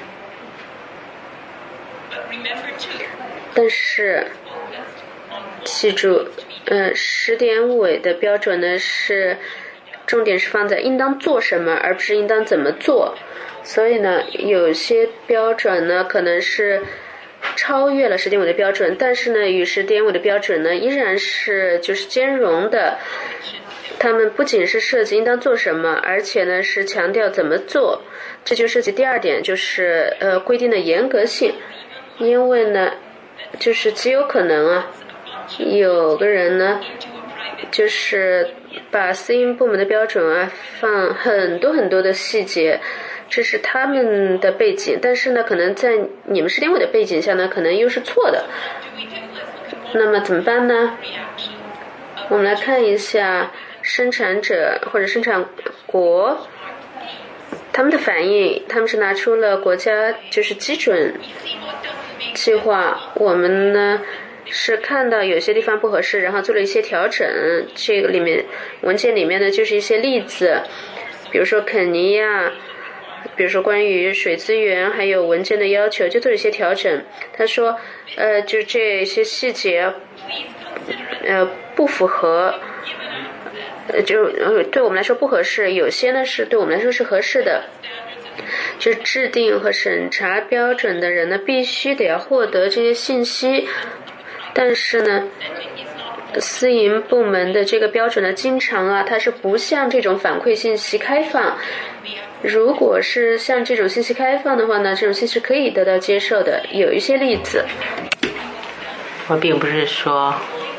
但是记住，呃，十点尾的标准呢是重点是放在应当做什么，而不是应当怎么做。所以呢，有些标准呢可能是超越了十点五的标准，但是呢，与十点五的标准呢依然是就是兼容的。 他们不仅是涉及应当做什么，而且呢是强调怎么做。这就涉及第二点，就是呃规定的严格性。因为呢，就是极有可能啊，有个人呢，就是把私营部门的标准啊放很多很多的细节，这是他们的背景，但是呢，可能在你们市典委的背景下呢，可能又是错的。那么怎么办呢？我们来看一下生产者或者生产国他们的反应，他们是拿出了国家就是基准计划，我们呢是看到有些地方不合适，然后做了一些调整。这个里面文件里面呢就是一些例子，比如说肯尼亚，比如说关于水资源还有文件的要求就做了一些调整。他说呃就这些细节呃不符合，呃就呃对我们来说不合适，有些呢是对我们来说是合适的。就制定和审查标准的人呢必须得要获得这些信息，但是呢私营部门的这个标准呢经常啊它是不像这种反馈信息开放。如果是像这种信息开放的话呢，这种信息可以得到接受的。有一些例子， 我并不是说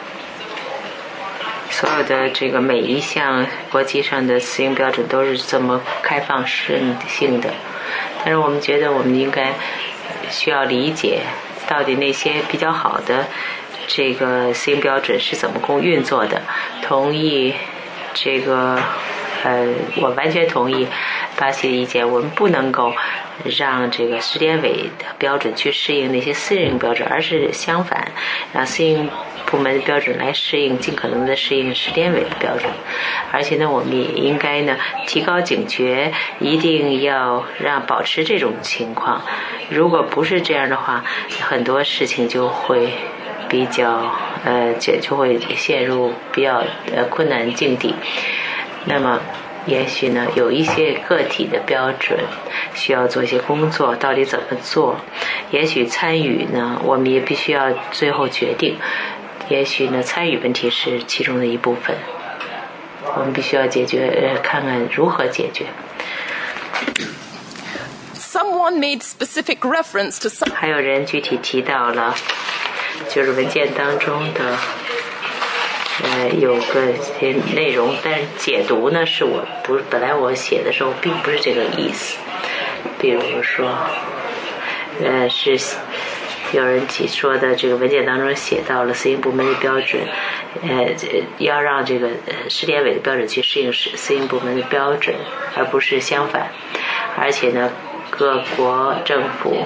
所有的这个每一项国际上的私营标准都是这么开放式性的，但是我们觉得我们应该需要理解到底那些比较好的这个私营标准是怎么供运作的。同意这个呃，我完全同意巴西的意见，我们不能够让这个市典委的标准去适应那些私人标准，而是相反，让私营部门的标准来适应，尽可能的适应市典委的标准。而且呢，我们也应该呢提高警觉，一定要让保持这种情况。如果不是这样的话，很多事情就会比较呃就就会陷入比较呃困难境地。那么也许呢有一些个体的标准需要做一些工作，到底怎么做，也许参与呢我们也必须要最后决定，也许呢参与问题是其中的一部分，我们必须要解决呃看看如何解决。 Someone made specific reference to some... 还有人具体提到了就是文件当中的呃，有个些内容，但是解读呢，是我不本来我写的时候并不是这个意思。比如说，呃，是有人提说的，这个文件当中写到了私营部门的标准，呃，要让这个市典委的标准去适应私营部门的标准，而不是相反。而且呢，各国政府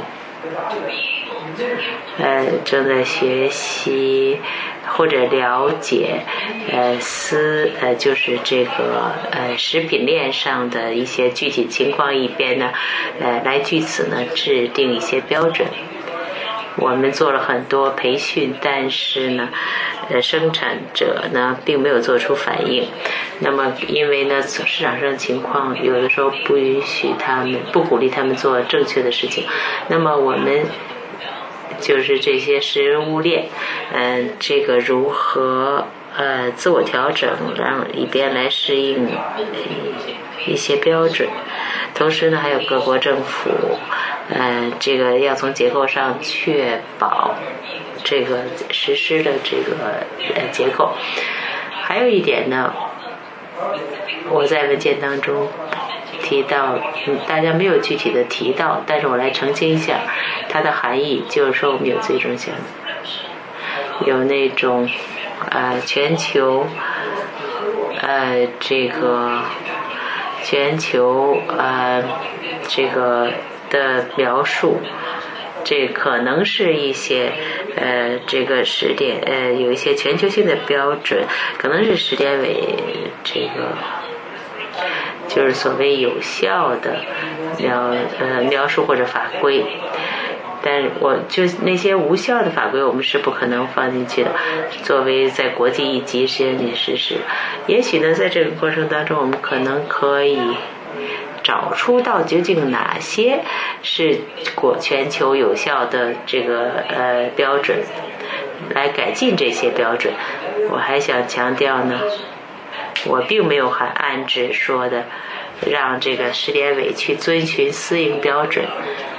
呃正在学习或者了解呃私呃就是这个呃食品链上的一些具体情况，一边呢呃来据此呢制定一些标准。我们做了很多培训，但是呢呃生产者呢并没有做出反应。那么因为呢市场上的情况有的时候不允许他们，不鼓励他们做正确的事情，那么我们就是这些食物链嗯、呃，这个如何呃自我调整，让以便来适应一些标准。同时呢还有各国政府呃这个要从结构上确保这个实施的这个呃结构。还有一点呢，我在文件当中提到，嗯，大家没有具体的提到，但是我来澄清一下它的含义，就是说我们有这种想有那种呃全球呃这个全球呃这个的描述，这可能是一些呃这个时点呃有一些全球性的标准，可能是时点委这个就是所谓有效的描呃描述或者法规。但是我就那些无效的法规我们是不可能放进去的，作为在国际一级实验室实施。也许呢在这个过程当中我们可能可以找出到究竟哪些是国全球有效的这个呃标准，来改进这些标准。我还想强调呢我并没有很暗指说的让这个食联委去遵循私营标准。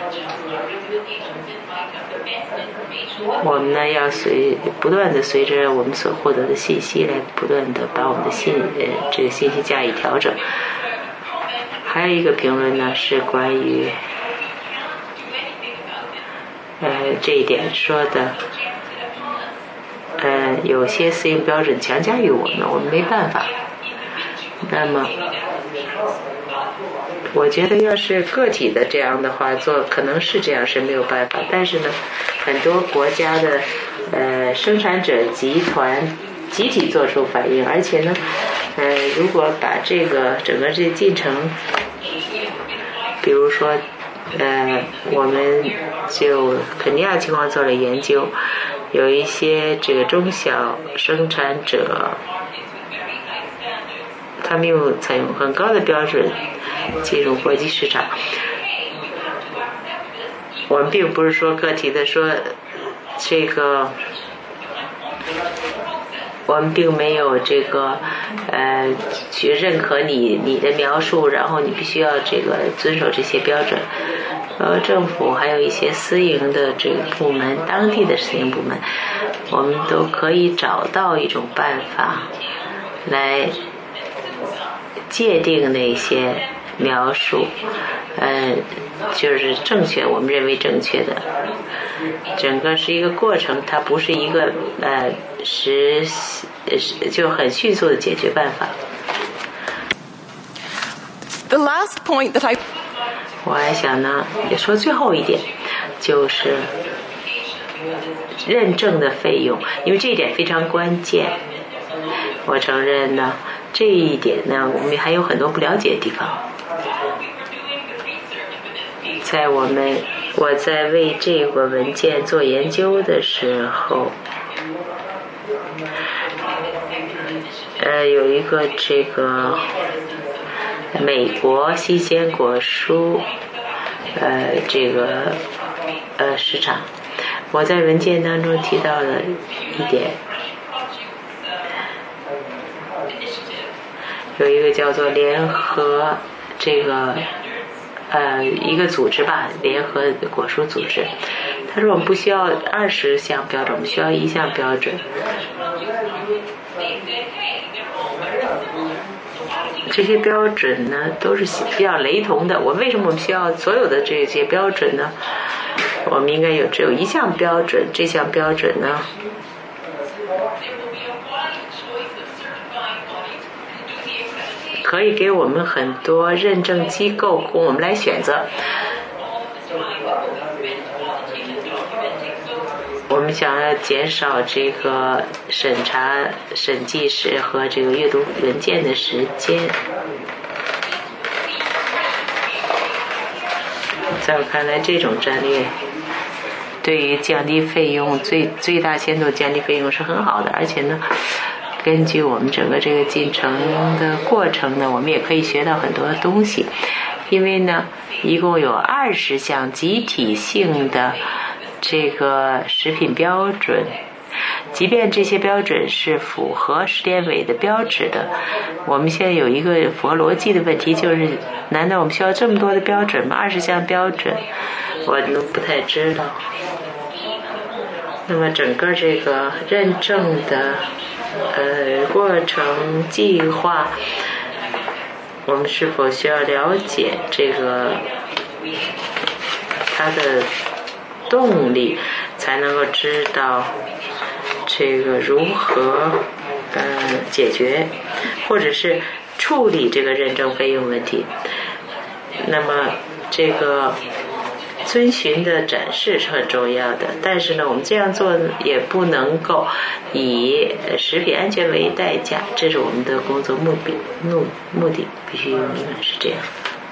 我们呢要随不断的随着我们所获得的信息来不断的把我们的信呃这个信息加以调整。还有一个评论呢是关于呃这一点说的，呃有些私营标准强加于我们，我们没办法。那么我觉得要是个体的这样的话做，可能是这样是没有办法，但是呢很多国家的呃生产者集团集体做出反应，而且呢呃如果把这个整个这进程，比如说呃我们就肯尼亚情况做了研究，有一些这个中小生产者他们又采用很高的标准进入国际市场。我们并不是说个体的说这个我们并没有这个呃去认可你你的描述，然后你必须要这个遵守这些标准。呃，政府还有一些私营的这个部门，当地的私营部门，我们都可以找到一种办法来界定那些描述，呃，就是正确，我们认为正确的。整个是一个过程，它不是一个呃实就很迅速的解决办法。 The last point that I 我还想呢，也说最后一点，就是认证的费用，因为这一点非常关键。我承认呢，这一点呢，我们还有很多不了解的地方。在我们我在为这个文件做研究的时候，呃，有一个这个美国新鲜果蔬呃这个呃市场，我在文件当中提到了一点，有一个叫做联合这个呃一个组织吧，联合果蔬组织，他说我们不需要二十项标准，我们需要一项标准。这些标准呢都是比较雷同的。我为什么我们需要所有的这些标准呢？我们应该有只有一项标准，这项标准呢可以给我们很多认证机构供我们来选择。我们想要减少这个审查审计时和这个阅读文件的时间，在我看来，这种战略对于降低费用最最大限度降低费用是很好的，而且呢根据我们整个这个进程的过程呢，我们也可以学到很多东西。因为呢一共有二十项集体性的这个食品标准，即便这些标准是符合食联委的标准的，我们现在有一个符合逻辑的问题，就是难道我们需要这么多的标准吗？二十项标准我都不太知道。那么整个这个认证的呃过程计划，我们是否需要了解这个它的动力，才能够知道这个如何呃解决或者是处理这个认证费用问题。那么这个遵循的展示是很重要的，但是呢我们这样做也不能够以食品安全为代价，这是我们的工作目的目目的必须永远是这样。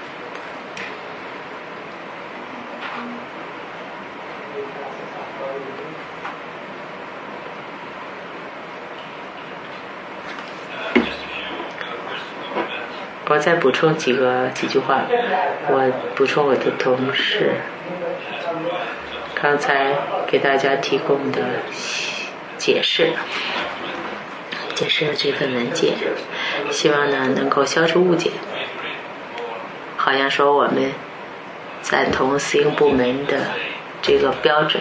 我再补充几个几句话，我补充我的同事刚才给大家提供的解释，解释了这份文件。 希望呢能够消除误解。好像说我们赞同私营部门的这个标准，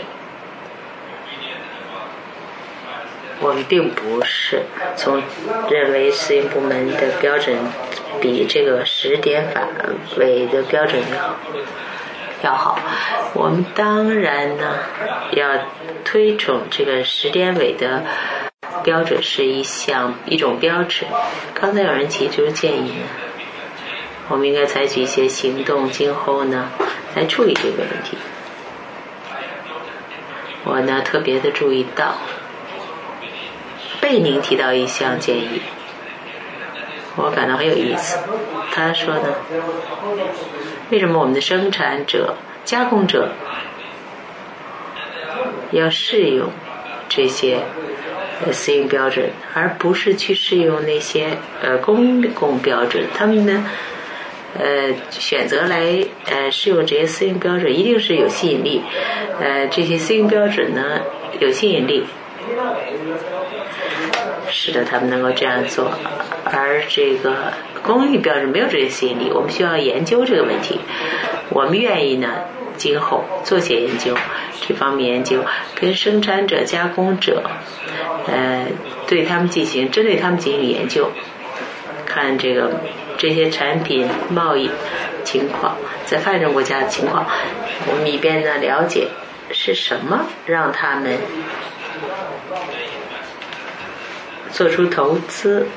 我们并不是从认为私营部门的标准比这个十点法委的标准要要好。我们当然呢要推崇这个十点委的标准是一项一种标准。刚才有人提出建议呢，我们应该采取一些行动，今后呢来处理这个问题。我呢特别的注意到贝宁提到一项建议，我感到很有意思。他说呢，为什么我们的生产者、加工者要适用这些私营标准，而不是去适用那些呃公共标准？他们呢呃选择来呃适用这些私营标准，一定是有吸引力。呃，这些私营标准呢有吸引力，使得他们能够这样做，而这个公益标准没有这些吸引力。我们需要研究这个问题，我们愿意呢今后做些研究，这方面研究跟生产者、加工者呃对他们进行针对他们进行研究，看这个这些产品贸易情况在发展中国家的情况，我们一边呢了解是什么让他们做出投资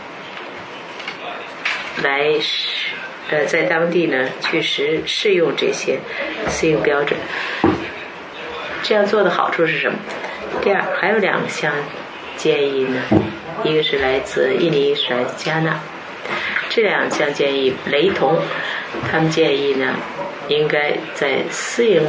来呃在当地呢去实适用这些私营标准。这样做的好处是什么？第二，还有两项建议呢，一个是来自印尼，一个是来自加纳。这两项建议雷同，他们建议呢应该在私营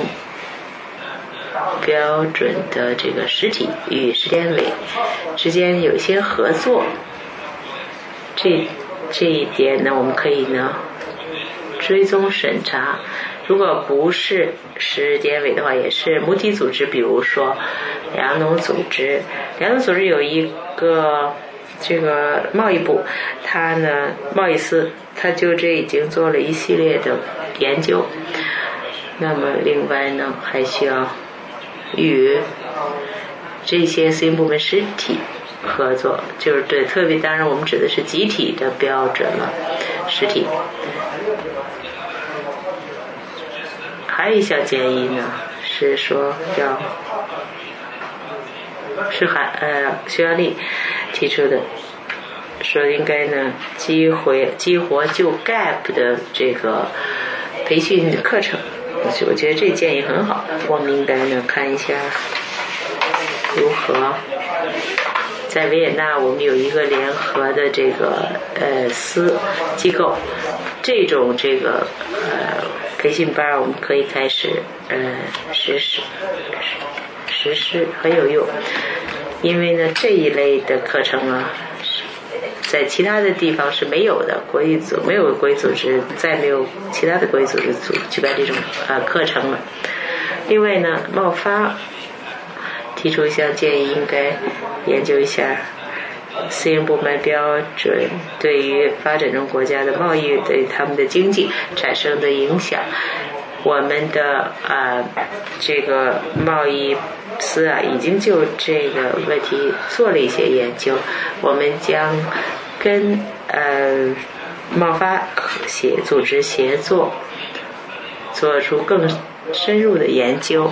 标准的这个实体与十点委之间有一些合作。这这一点呢，我们可以呢追踪审查。如果不是十点委的话，也是母体组织，比如说粮农组织。粮农组织有一个这个贸易部，他呢贸易司，他就这已经做了一系列的研究。那么另外呢，还需要与这些私营部门实体合作，就是对，特别当然我们指的是集体的标准了，实体。还有一项建议呢，是说要是还呃徐亚丽提出的，说应该呢激活激活就 G A P 的这个培训课程。我觉得这建议很好，我们应该呢看一下如何。在维也纳我们有一个联合的这个呃司机构，这种这个呃培训班我们可以开始呃实施实施很有用。因为呢这一类的课程啊在其他的地方是没有的，国际组没有国际组织，再没有其他的国际组织组举办这种呃课程了。另外呢，贸发提出一项建议，应该研究一下私营部门标准对于发展中国家的贸易对他们的经济产生的影响。我们的呃这个贸易司啊已经就这个问题做了一些研究，我们将跟呃贸发协组织协作，做出更深入的研究，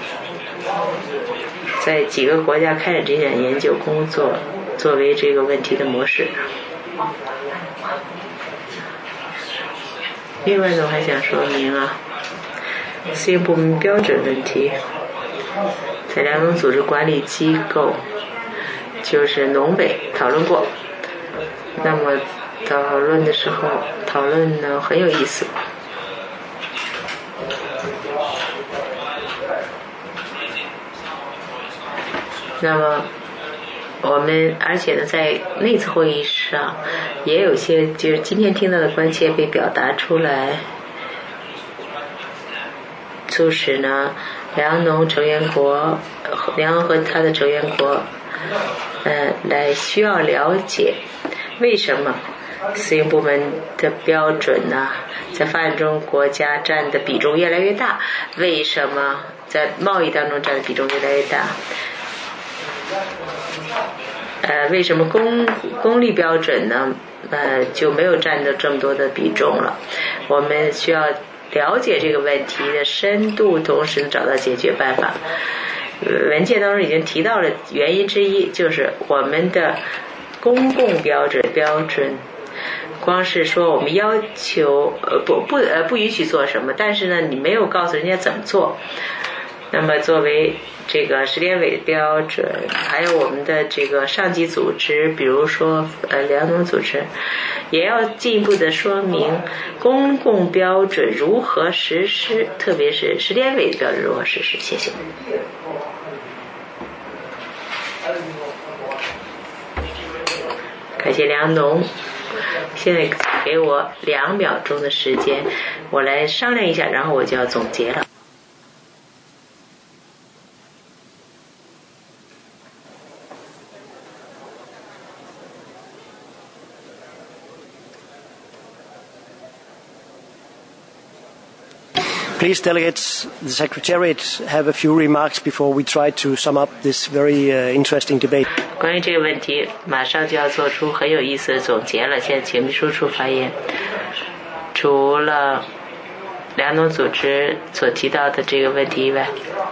在几个国家开展这项研究工作，作为这个问题的模式。另外呢，我还想说明啊，私营部门标准问题，在粮农组织管理机构，就是农委讨论过。那么讨论的时候，讨论呢很有意思。那么我们而且呢在那次会议上也有些就是今天听到的关切被表达出来，促使呢粮农成员国粮农和他的成员国呃来需要了解为什么私营部门的标准呢，在发展中国家占的比重越来越大。为什么在贸易当中占的比重越来越大？呃，为什么公公立标准呢？呃，就没有占到这么多的比重了？我们需要了解这个问题的深度，同时找到解决办法。文件当中已经提到了原因之一，就是我们的公共标准标准，光是说我们要求呃不不呃不允许做什么，但是呢，你没有告诉人家怎么做。那么作为这个十点委标准，还有我们的这个上级组织，比如说呃粮农组织，也要进一步的说明公共标准如何实施，特别是十点委的标准如何实施。谢谢。感谢梁农，现在给我两秒钟的时间，我来商量一下，然后我就要总结了。 Please, delegates, the Secretariat have a few remarks before we try to sum up this very uh, interesting debate. 关于这个问题，马上就要做出很有意思的总结了。现在请秘书处发言。除了粮农组织所提到的这个问题以外，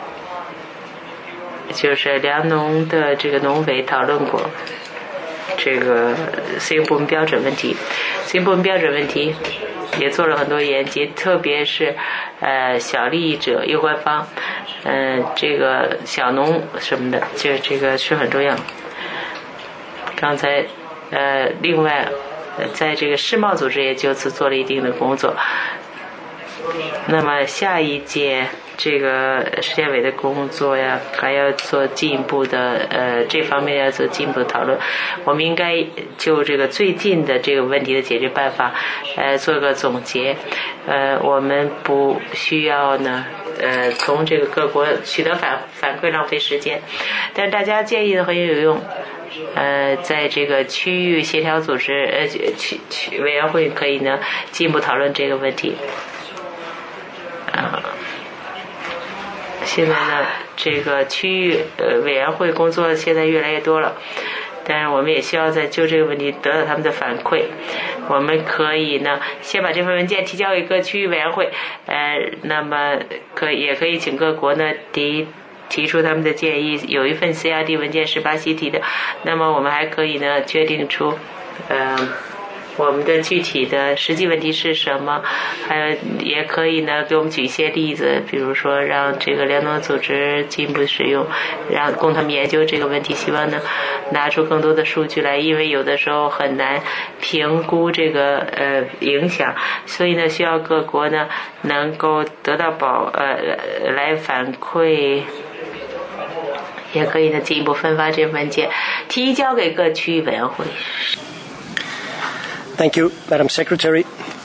就是粮农的这个农委讨论过这个私营部门标准问题，私营部门标准问题也做了很多研究，特别是呃小利益者攸关方，嗯、呃，这个小农什么的，就这个是很重要。刚才呃，另外在这个世贸组织也就此做了一定的工作。那么下一届这个世监委的工作呀，还要做进一步的呃这方面要做进一步的讨论。我们应该就这个最近的这个问题的解决办法，呃，做个总结。呃，我们不需要呢，呃，从这个各国取得反反馈浪费时间，但是大家建议的很有用。呃，在这个区域协调组织呃区区委员会可以呢进一步讨论这个问题。啊，现在呢，这个区域呃委员会工作现在越来越多了，但是我们也需要在就这个问题得到他们的反馈。我们可以呢，先把这份文件提交给各区域委员会，呃，那么可也可以请各国呢提提出他们的建议。有一份 C R D 文件是巴西提的，那么我们还可以呢决定出，呃。我们的具体的实际问题是什么？还有也可以呢，给我们举一些例子，比如说让这个粮农组织进一步使用，让供他们研究这个问题。希望呢，拿出更多的数据来，因为有的时候很难评估这个呃影响，所以呢，需要各国呢能够得到保呃来反馈。也可以呢进一步分发这文件，提交给各区域委员会。 Thank you, Madam Secretary.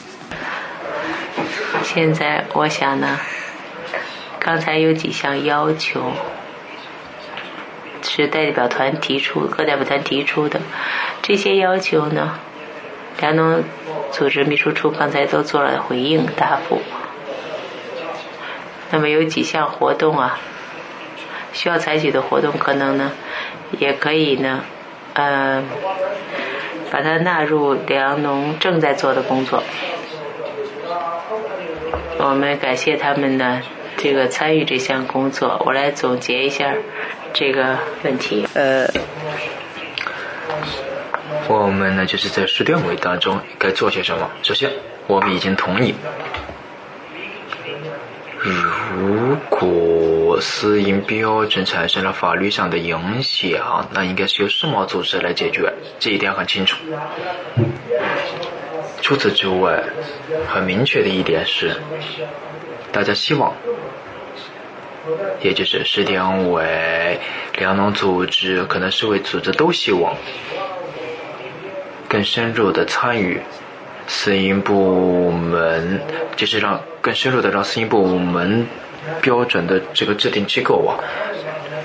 现在我想呢，刚才有几项要求是代表团提出，各代表团提出的，这些要求呢，粮农组织秘书处刚才都做了回应答复。那么有几项活动啊，需要采取的活动，可能呢，也可以呢，呃。把它纳入粮农正在做的工作。我们感谢他们呢这个参与这项工作。我来总结一下这个问题。 呃， 我们呢就是在十点委当中该做些什么。首先，我们已经同意，如果私营标准产生了法律上的影响，那应该是由世贸组织来解决，这一点很清楚。除此之外，很明确的一点是，大家希望，也就是十点委、粮农组织、可能世卫组织都希望更深入的参与私营部门，就是让更深入的让私营部门标准的这个制定机构啊，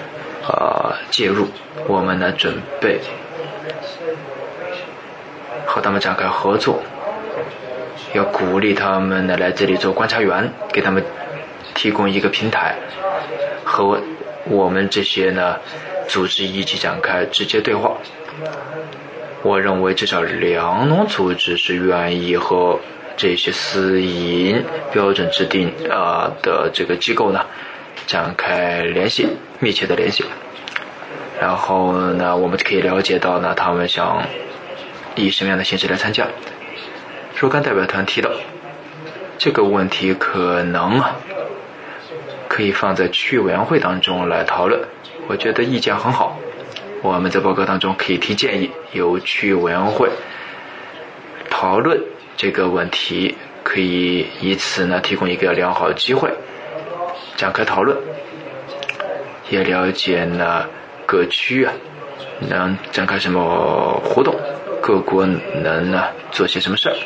呃介入。我们呢准备和和他们展开合作，要鼓励他们呢来这里做观察员，给他们提供一个平台，和我们这些呢组织一起展开直接对话。我认为至少两种组织是愿意和这些私营标准制定啊、呃、的这个机构呢展开联系，密切的联系。然后呢，我们可以了解到呢，他们想以什么样的形式来参加。若干代表团提到这个问题，可能啊可以放在区域委员会当中来讨论。我觉得意见很好，我们在报告当中可以提建议，由区域委员会讨论这个问题，可以以此呢提供一个良好的机会展开讨论，也了解呢各区啊能展开什么活动，各国能呢做些什么事儿，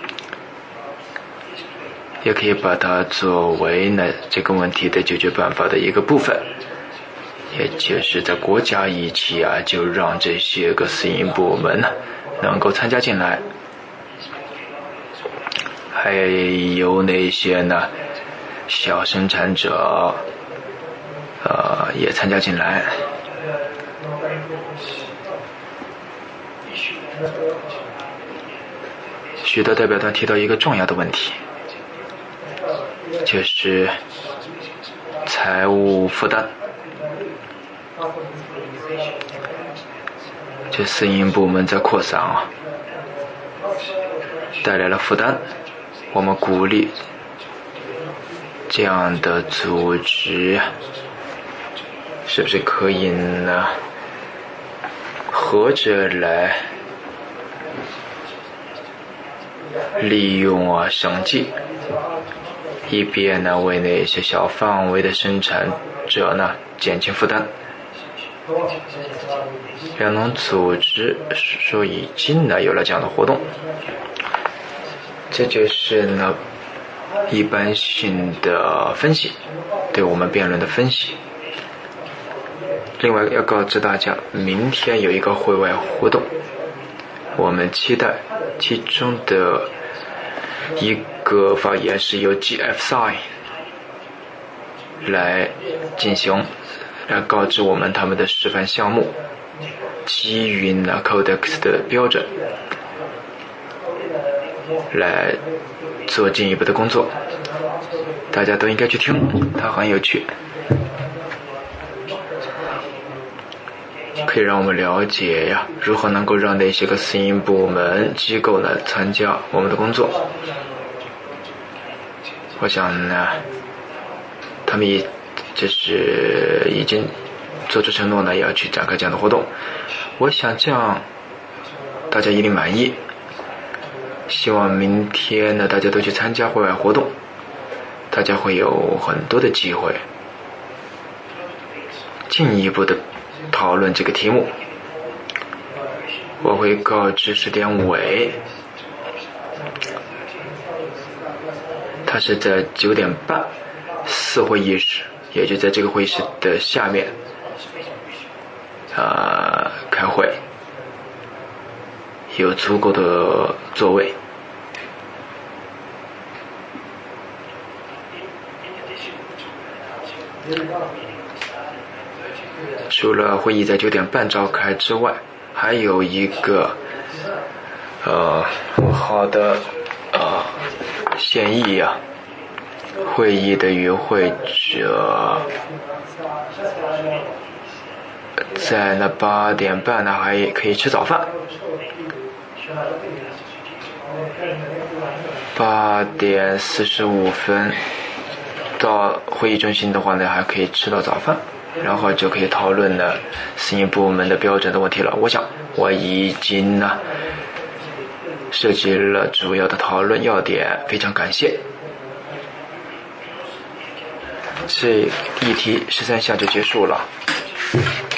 也可以把它作为呢这个问题的解决办法的一个部分，也就是在国家一起啊，就让这些个私营部门呢能够参加进来，还有那些呢小生产者呃也参加进来。许多代表团提到一个重要的问题，就是财务负担。这私营部门在扩散啊，带来了负担。我们鼓励这样的组织，是不是可以呢合着来利用啊生计，以便呢为那些小范围的生产者呢减轻负担。两种组织说已经呢有了这样的活动，这就是呢一般性的分析，对我们辩论的分析。另外要告知大家，明天有一个会外活动，我们期待其中的一个发言是由 G F S I 来进行，来告知我们他们的示范项目，基于呢 Codex 的标准来做进一步的工作。大家都应该去听，它很有趣，可以让我们了解呀，如何能够让那些个私营部门机构呢参加我们的工作。我想呢，他们也就是已经做出承诺呢，要去展开这样的活动。我想这样大家一定满意。希望明天呢，大家都去参加会外活动，大家会有很多的机会进一步的讨论这个题目。我会告知时间尾，它是在九点半四会议室，也就在这个会议室的下面呃开会，有足够的座位。除了会议在九点半召开之外，还有一个呃好的呃建议啊，会议的与会者在那八点半呢还可以吃早饭，八点四十五分到会议中心的话呢，还可以吃到早饭，然后就可以讨论呢私营部门的标准的问题了。我想我已经呢设计了主要的讨论要点，非常感谢。这议题十三项就结束了。